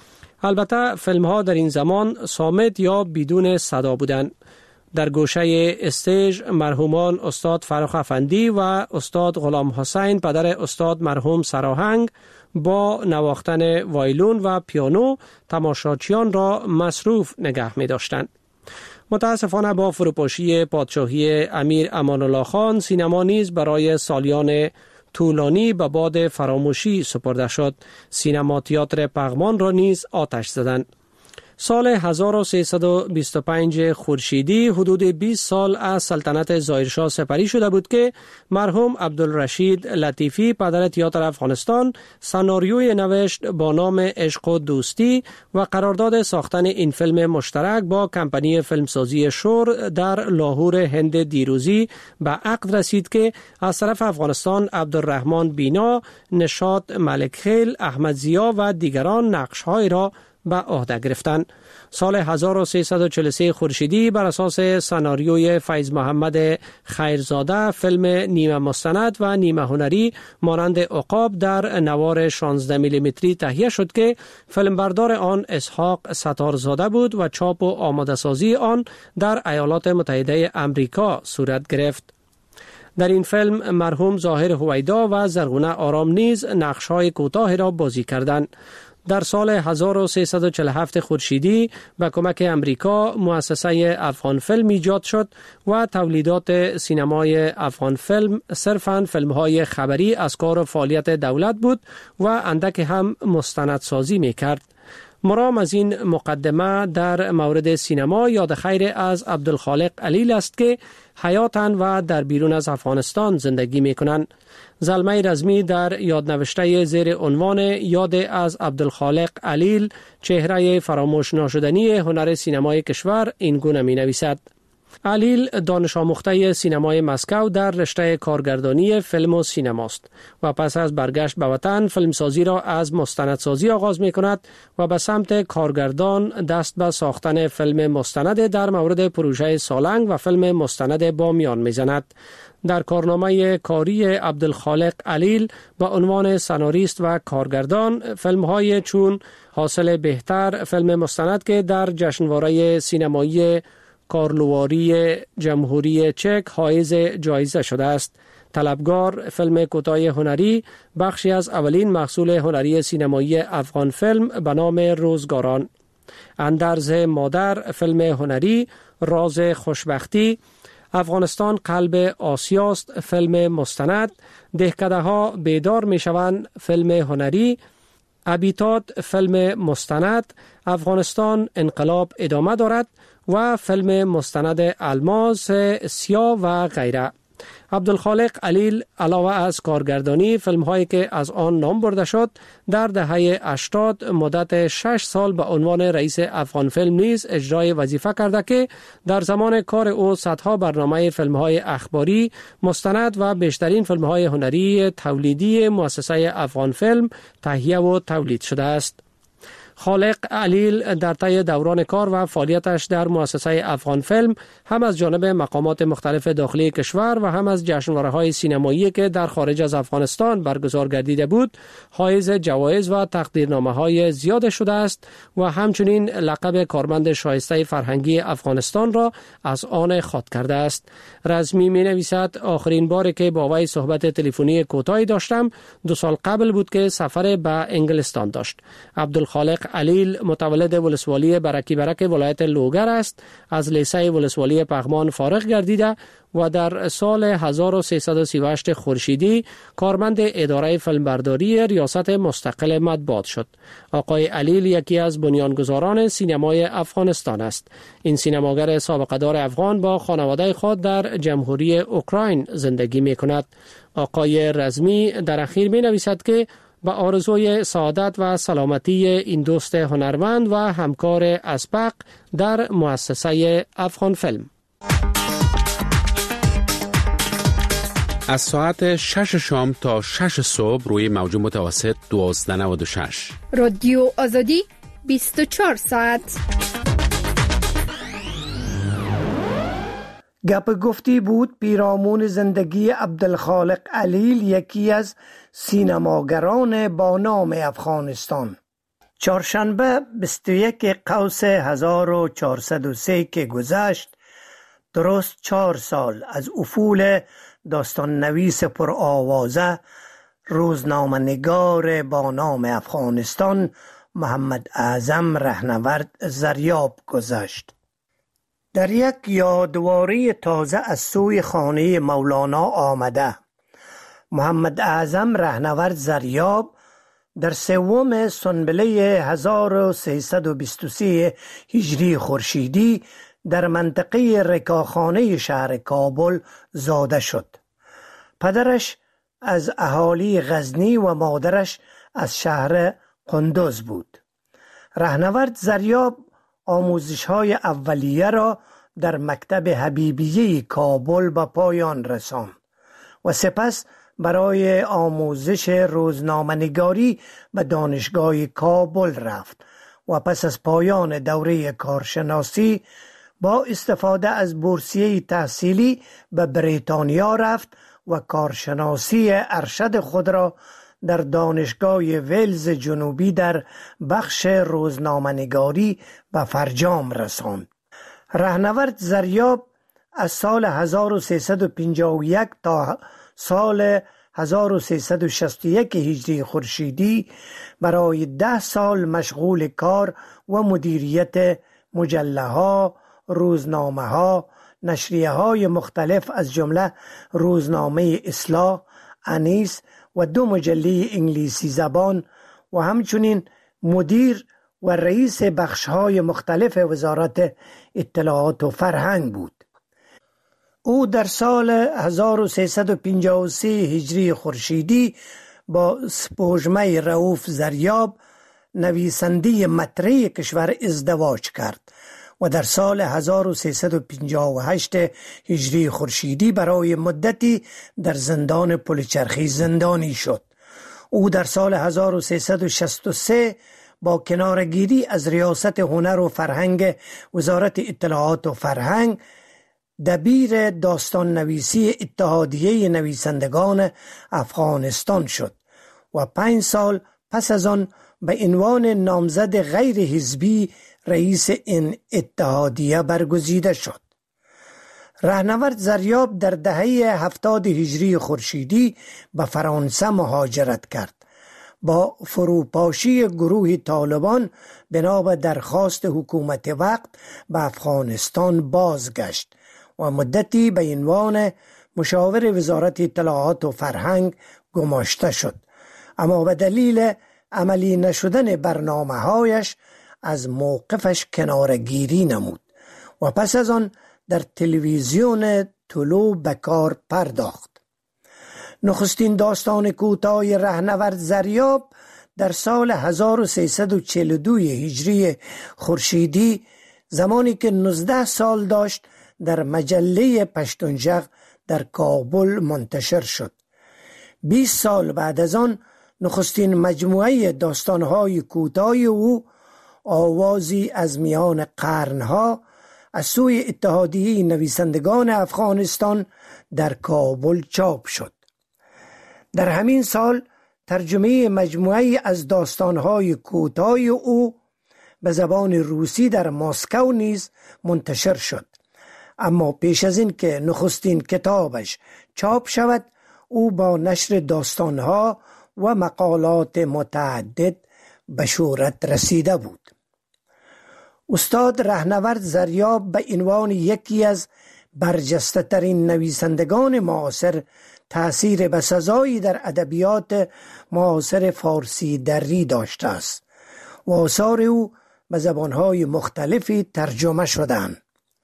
R: البته فیلم ها در این زمان صامت یا بدون صدا بودند. در گوشه استیج مرحومان استاد فرخ افندی و استاد غلام حسین پدر استاد مرحوم سراهنگ با نواختن وایلون و پیانو تماشاچیان را مصروف نگه می داشتند. متاسفانه با فروپاشی پادشاهی امیر امان الله خان سینما نیز برای سالیان طولانی به باد فراموشی سپرده شد. سینما تئاتر پغمان را نیز آتش زدند. سال هزار و سیصد و بیست و پنج خورشیدی حدود بیست سال از سلطنت ظاهرشاه سپری شده بود که مرحوم عبدالرشید لطیفی پدر تئاتر افغانستان سناریوی نوشت با نام عشق و دوستی و قرارداد ساختن این فیلم مشترک با کمپانی فیلمسازی شور در لاهور هند دیروزی به عقد رسید که از طرف افغانستان عبدالرحمن بینا، نشاط ملکخیل، احمد ضیا و دیگران نقش‌های را به عهده گرفتند. سال هزار و سیصد و چهل و سه خورشیدی بر اساس سناریوی فیض محمد خیرزاده فیلم نیمه مستند و نیمه هنری مانند عقاب در نوار شانزده میلیمتری تهیه شد که فیلمبردار آن اسحاق ستارزاده بود و چاپ و آماده سازی آن در ایالات متحده امریکا صورت گرفت. در این فیلم مرحوم ظاهر هویدا و زرغونه آرام نیز نقش‌های کوتاه را بازی کردند. در سال هزار و سیصد و چهل و هفت خورشیدی به کمک امریکا مؤسسه افغان فیلم ایجاد شد و تولیدات سینمای افغان فیلم صرفاً فیلم‌های خبری از کار و فعالیت دولت بود و اندک هم مستندسازی می‌کرد. مرام از این مقدمه در مورد سینما یاد خیر از عبدالخالق علیل است که حیاتن و در بیرون از افغانستان زندگی می کنند. زلمه رزمی در یادنوشته زیر عنوان یاد از عبدالخالق علیل چهره فراموش ناشدنی هنر سینمای کشور این گونه می نویسد: علیل دانش آموخته سینمای مسکو در رشته کارگردانی فیلم و سینماست و پس از برگشت به وطن فیلمسازی را از مستندسازی آغاز می کند و به سمت کارگردان دست به ساختن فیلم مستند در مورد پروژه سالنگ و فیلم مستند بامیان می زند. در کارنامه کاری عبدالخالق علیل با عنوان سناریست و کارگردان فیلم‌های چون حاصل بهتر فیلم مستند که در جشنواره سینمایی کارلواری جمهوری چک حائز جایزه شده است. طلبگار فیلم کوتاه هنری بخشی از اولین محصول هنری سینمایی افغان فیلم به نام روزگاران. اندرز مادر فیلم هنری، راز خوشبختی، افغانستان قلب آسیاست فیلم مستند، دهکده ها بیدار می شوند فیلم هنری، ابیتاد فیلم مستند، افغانستان انقلاب ادامه دارد و فیلم مستند الماس سیاه و غیره. عبدالخالق علیل علاوه از کارگردانی فیلم هایی که از آن نام برده شد در دهه هشتاد مدت شش سال به عنوان رئیس افغان فیلم نیز اجرای وظیفه کرده که در زمان کار او صدها برنامه فیلم های اخباری مستند و بیشترین فیلم های هنری تولیدی مؤسسه افغان فیلم تهیه و تولید شده است. خالق علیل در طی دوران کار و فعالیتش در مؤسسه افغان فیلم هم از جانب مقامات مختلف داخلی کشور و هم از جشنواره‌های سینمایی که در خارج از افغانستان برگزار گردیده بود حائز جوایز و تقدیرنامه‌های زیاد شده است و همچنین لقب کارمند شایسته فرهنگی افغانستان را از آن خود کرده است. رزمی می‌نویسد آخرین باری که با وی صحبت تلفنی کوتاهی داشتم دو سال قبل بود که سفر به انگلستان داشت. عبدالخالق علیل متولد ولسوالی برکی برک ولایت لوگر است. از لیسه ولسوالی پغمان فارغ گردیده و در سال هزار و سیصد و سی و هشت خورشیدی کارمند اداره فیلمبرداری ریاست مستقل مطبوعات شد. آقای علیل یکی از بنیانگذاران سینمای افغانستان است. این سینماگر سابقه دار افغان با خانواده خود در جمهوری اوکراین زندگی می کند. آقای رزمی در اخیر می نویسد که به آرزوی سعادت و سلامتی این دوست هنرمند و همکار اسبق در مؤسسه افغان فیلم.
G: از ساعت شش شام تا شش صبح روی موج متوسط دوازده نود و شش.
A: رادیو آزادی بیست و چهار ساعت.
I: گپ گفتی بود پیرامون زندگی عبدالخالق علیل، یکی از سینماگران با نام افغانستان. چهارشنبه بیست و یک قوس هزار و چهارصد و سه که گذشت، درست چهار سال از افول داستان نویس پر آوازه، روزنامه نگار با نام افغانستان محمد اعظم رهنورد زریاب گذشت. در یک یادواری تازه از سوی خانه مولانا آمده، محمد اعظم رهنورد زریاب در سوم سنبله هزار و سیصد و بیست و سه هجری خورشیدی در منطقه رکاخانه شهر کابل زاده شد. پدرش از اهالی غزنی و مادرش از شهر قندوز بود. رهنورد زریاب آموزش‌های اولیه را در مکتب حبیبیه کابل به پایان رساند و سپس برای آموزش روزنامه‌نگاری به دانشگاه کابل رفت و پس از پایان دوره کارشناسی با استفاده از بورسیه تحصیلی به بریتانیا رفت و کارشناسی ارشد خود را در دانشگاه ویلز جنوبی در بخش روزنامه‌نگاری به فرجام رساند. رهنورد زریاب از سال هزار و سیصد و پنجاه و یک تا سال هزار و سیصد و شصت و یک هجری خورشیدی برای ده سال مشغول کار و مدیریت مجله ها، روزنامه ها، نشریه های مختلف از جمله روزنامه اصلاح، انیس و دو مجله انگلیسی زبان و همچنین مدیر و رئیس بخش‌های مختلف وزارت اطلاعات و فرهنگ بود. او در سال هزار و سیصد و پنجاه و سه هجری خورشیدی با سپوږمۍ رؤوف زریاب نویسنده مطرح کشور ازدواج کرد و در سال هزار و سیصد و پنجاه و هشت هجری خورشیدی برای مدتی در زندان پلچرخی زندانی شد. او در سال هزار و سیصد و شصت و سه با کنارگیری از ریاست هنر و فرهنگ وزارت اطلاعات و فرهنگ دبیر داستان نویسی اتحادیه نویسندگان افغانستان شد و پنج سال پس از آن به عنوان نامزد غیر حزبی رئیس این اتحادیه برگزیده شد. رهنورد زریاب در دهه هفتاد هجری خورشیدی به فرانسه مهاجرت کرد. با فروپاشی گروه طالبان بنا به درخواست حکومت وقت به افغانستان بازگشت و مدتی به عنوان مشاور وزارت اطلاعات و فرهنگ گماشته شد، اما به دلیل عملی نشدن برنامه‌هایش از موقفش کنارگیری نمود و پس از آن در تلویزیون طلوع به کار پرداخت. نخستین داستان کوتاه رهنورد زریاب در سال هزار و سیصد و چهل و دو هجری خورشیدی زمانی که نوزده سال داشت در مجله پشتونژغ در کابل منتشر شد. بیست سال بعد از آن نخستین مجموعه داستانهای کوتاه او آوازی از میان قرنها از سوی اتحادیه نویسندگان افغانستان در کابل چاپ شد. در همین سال ترجمه مجموعه از داستانهای کوتاه او به زبان روسی در مسکو نیز منتشر شد، اما پیش از این که نخستین کتابش چاپ شود او با نشر داستانها و مقالات متعدد به شهرت رسیده بود. استاد رهنورد زریاب به عنوان یکی از برجسته ترین نویسندگان معاصر تأثیر بسزایی در ادبیات معاصر فارسی دری داشته است و آثار او به زبانهای مختلفی ترجمه شدند.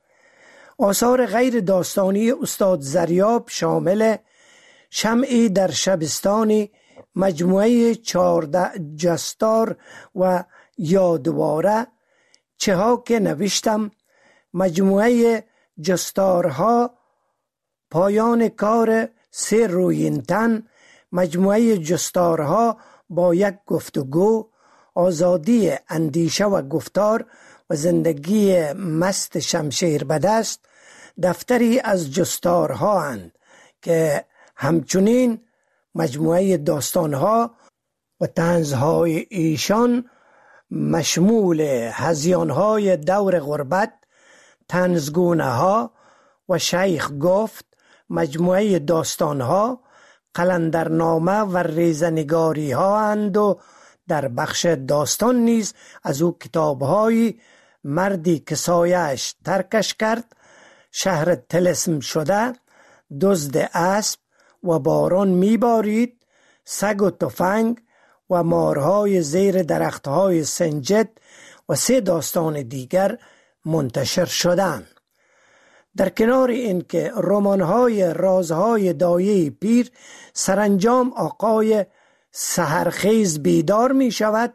I: آثار غیر داستانی استاد زریاب شامل شمعی در شبستانی، مجموعه چهارده جستار و یادواره، چه ها که نوشتم مجموعه جستارها، پایان کار سه رویینتن، مجموعه جستارها با یک گفتگو، آزادی اندیشه و گفتار و زندگی مست شمشیر به دست، دفتری از جستارها اند که همچنین مجموعه داستانها و طنزهای ایشان مشمول هذیانهای دور غربت، طنزگونه ها و شیخ گفت، مجموعه داستانها، قلندرنامه و ریزنگاری ها اند و در بخش داستان نیز از او کتاب‌های مردی که سایه‌اش ترکش کرد، شهر طلسم شده، دزد اسب و باران میبارید، سگ و تفنگ و مارهای زیر درختهای سنجد و سه داستان دیگر منتشر شدند. در کنار این که رمان‌های رازهای دایه پیر سرانجام آقای سحرخیز بیدار می شود،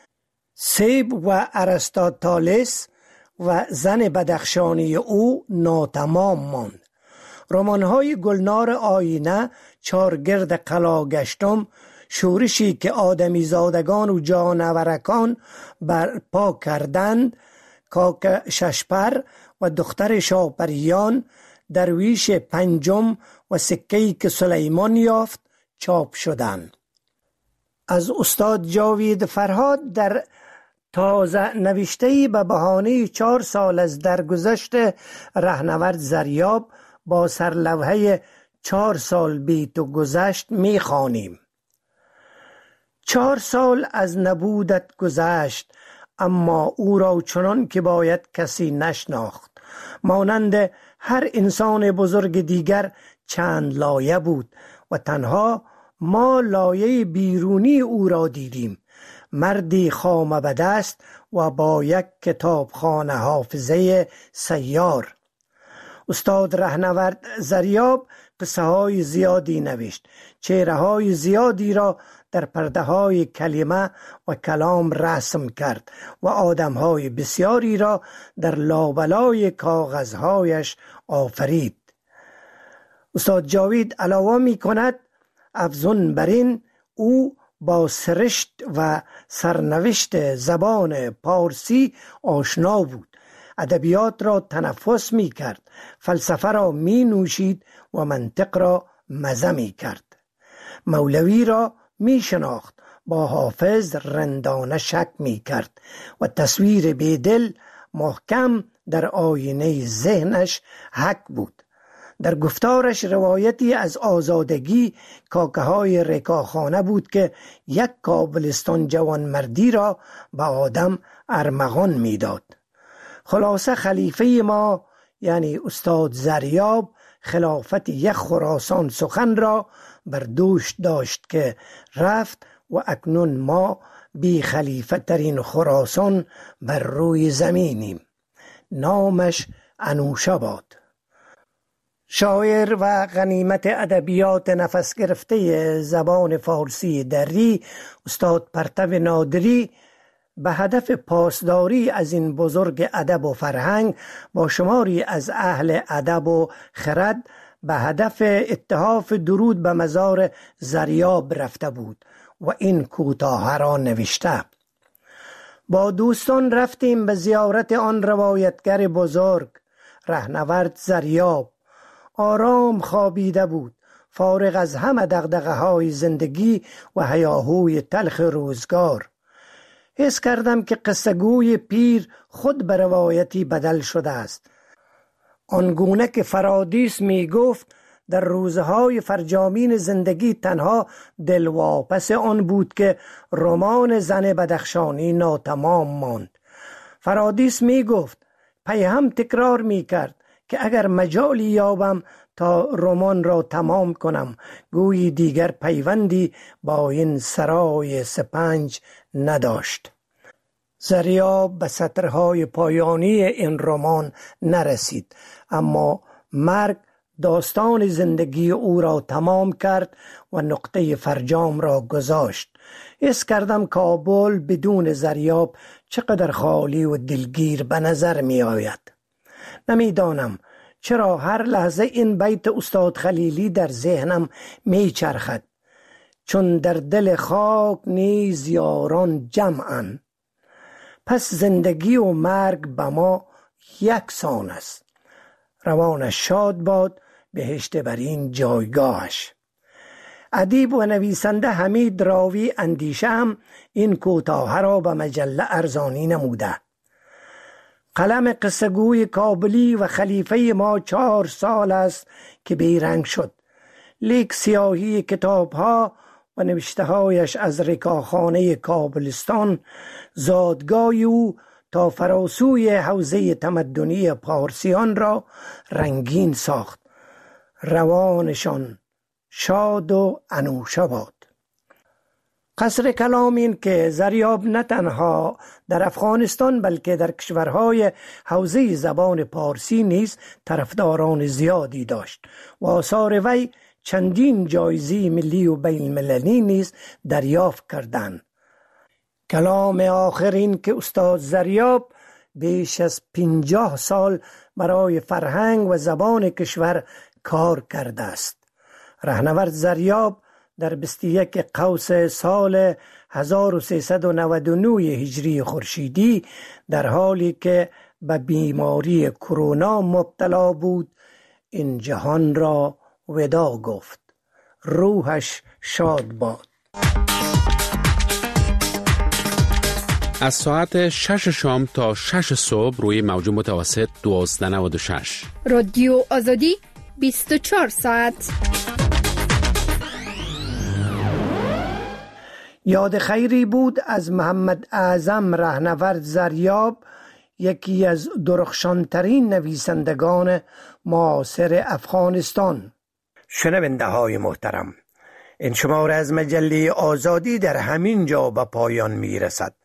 I: سیب و ارسطاطالیس و زن بدخشانی او ناتمام ماند. رمان‌های گلنار آینه، چارگرد قلاگشتم، شورشی که آدمی زادگان و جانورکان برپا کردند، کاک ششپر و دختر شاپریان، درویش پنجم و سکه‌ای که سلیمان یافت چاپ شدند. از استاد جاوید فرهاد در تازه نوشته‌ای به بهانه چهار سال از درگذشت رهنورد زریاب با سرلوحه چهار سال بی تو گذشت می خوانیم. چهار سال از نبودت گذشت، اما او را چنان که باید کسی نشناخت. مانند هر انسان بزرگ دیگر چند لایه بود و تنها ما لایه بیرونی او را دیدیم. مردی خامه به دست و با یک کتابخانه حافظه سیار. استاد رهنورد زریاب قصه های زیادی نوشت، چهره های زیادی را در پرده های کلمه و کلام رسم کرد و آدم های بسیاری را در لابلای کاغذهایش آفرید. استاد جاوید علاوه می کند افزون بر این او با سرشت و سرنوشت زبان پارسی آشنا بود، ادبیات را تنفس می کرد، فلسفه را می نوشید و منطق را مزه می کرد. مولوی را می شناخت، با حافظ رندانه شک می کرد و تصویر بیدل محکم در آینه ذهنش حک بود. در گفتارش روایتی از آزادگی کاکه های رکاخانه بود که یک کابلستان جوانمردی را به آدم ارمغان می داد. خلاصه خلیفه ما یعنی استاد زریاب خلافت یک خراسان سخن را بر دوش داشت که رفت و اکنون ما بی خلیفه ترین خراسان بر روی زمینیم. نامش انوشه باد. شاعر و غنیمت ادبیات نفس گرفته زبان فارسی دری استاد پرتو نادری به هدف پاسداری از این بزرگ ادب و فرهنگ با شماری از اهل ادب و خرد به هدف اتحاف درود به مزار زریاب رفته بود و این کوتاه را نوشته. با دوستان رفتیم به زیارت آن روایتگر بزرگ رهنورد زریاب. آرام خوابیده بود، فارغ از همه دغدغه های زندگی و هیاهوی تلخ روزگار. حس کردم که قصه‌گوی پیر خود به روایتی بدل شده است. آنگونه که فرادیس می گفت در روزهای فرجامین زندگی تنها دلواپس آن بود که رمان زن بدخشانی ناتمام ماند. فرادیس می گفت، پی هم تکرار می کرد که اگر مجالی یابم تا رمان را تمام کنم، گویی دیگر پیوندی با این سرای سپنج نداشت. زریاب به سطرهای پایانی این رمان نرسید، اما مرگ داستان زندگی او را تمام کرد و نقطه فرجام را گذاشت. حس کردم کابل بدون زریاب چقدر خالی و دلگیر به نظر می آید. نمیدانم چرا هر لحظه این بیت استاد خلیلی در ذهنم می چرخد. چون در دل خاک نیز یاران جمعن، پس زندگی و مرگ به ما یکسان است. روانش شاد باد، بهشت بر این جایگاهش. ادیب و نویسنده حمید راوی اندیشه هم این کوتاه را به مجله ارزانی نموده. قلم قصه‌گوی کابلی و خلیفه ما چهار سال است که بیرنگ شد، لیک سیاهی کتاب‌ها و نوشته‌هایش از رکاخانه کابلستان زادگاه او تا فراسوی حوزه تمدنی پارسیان را رنگین ساخت. روانشان شاد و انوشه باد. قصر کلام این که زریاب نه تنها در افغانستان بلکه در کشورهای حوزه زبان پارسی نیز طرفداران زیادی داشت و آثار وی چندین جایزه ملی و بین المللی نیز دریافت کردند. کلام آخرین که استاد زریاب بیش از پنجاه سال برای فرهنگ و زبان کشور کار کرده است. رهنورد زریاب در بیست و یک قوس سال هزار و سیصد و نود و نه هجری خورشیدی در حالی که به بیماری کرونا مبتلا بود این جهان را وداع گفت. روحش شاد باد.
G: از ساعت شش شام تا شش صبح روی موج متوسط دوازده نود و شش.
A: رادیو آزادی بیست و چهار ساعت.
I: یاد خیری بود از محمد اعظم رهنورد زریاب، یکی از درخشانترین نویسندگان معاصر افغانستان. شنونده های محترم، این شماره از مجله آزادی در همین جا به پایان می رسد.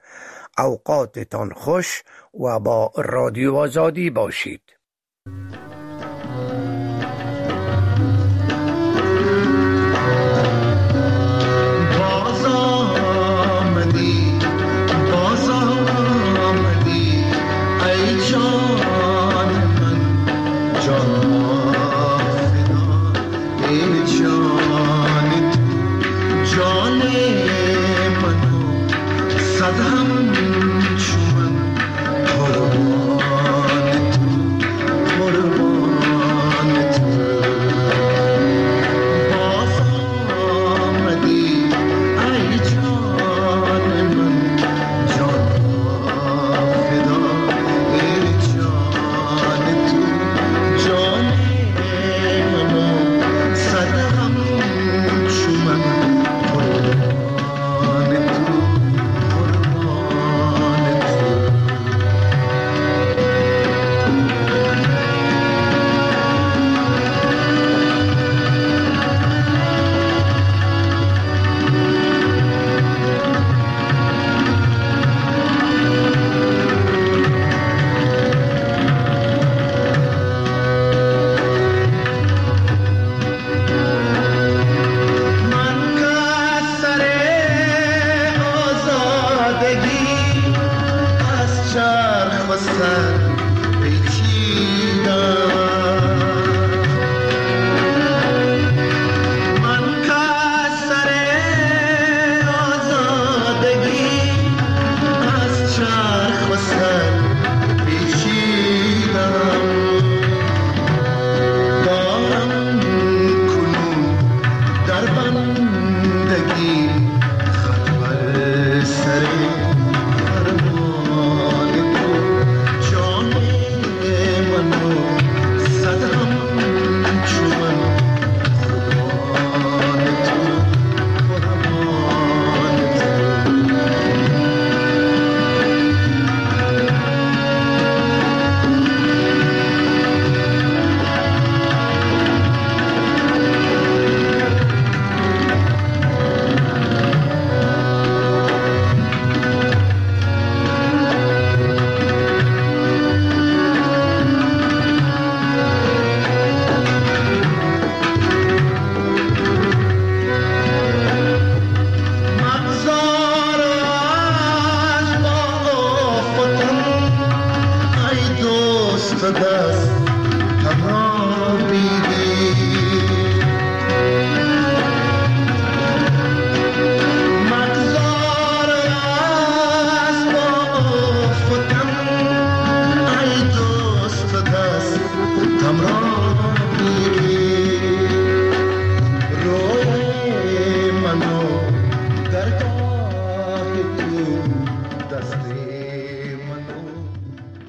I: اوقاتتان خوش و با رادیو آزادی باشید.
S: سر فرمان تو جان دست تنها بی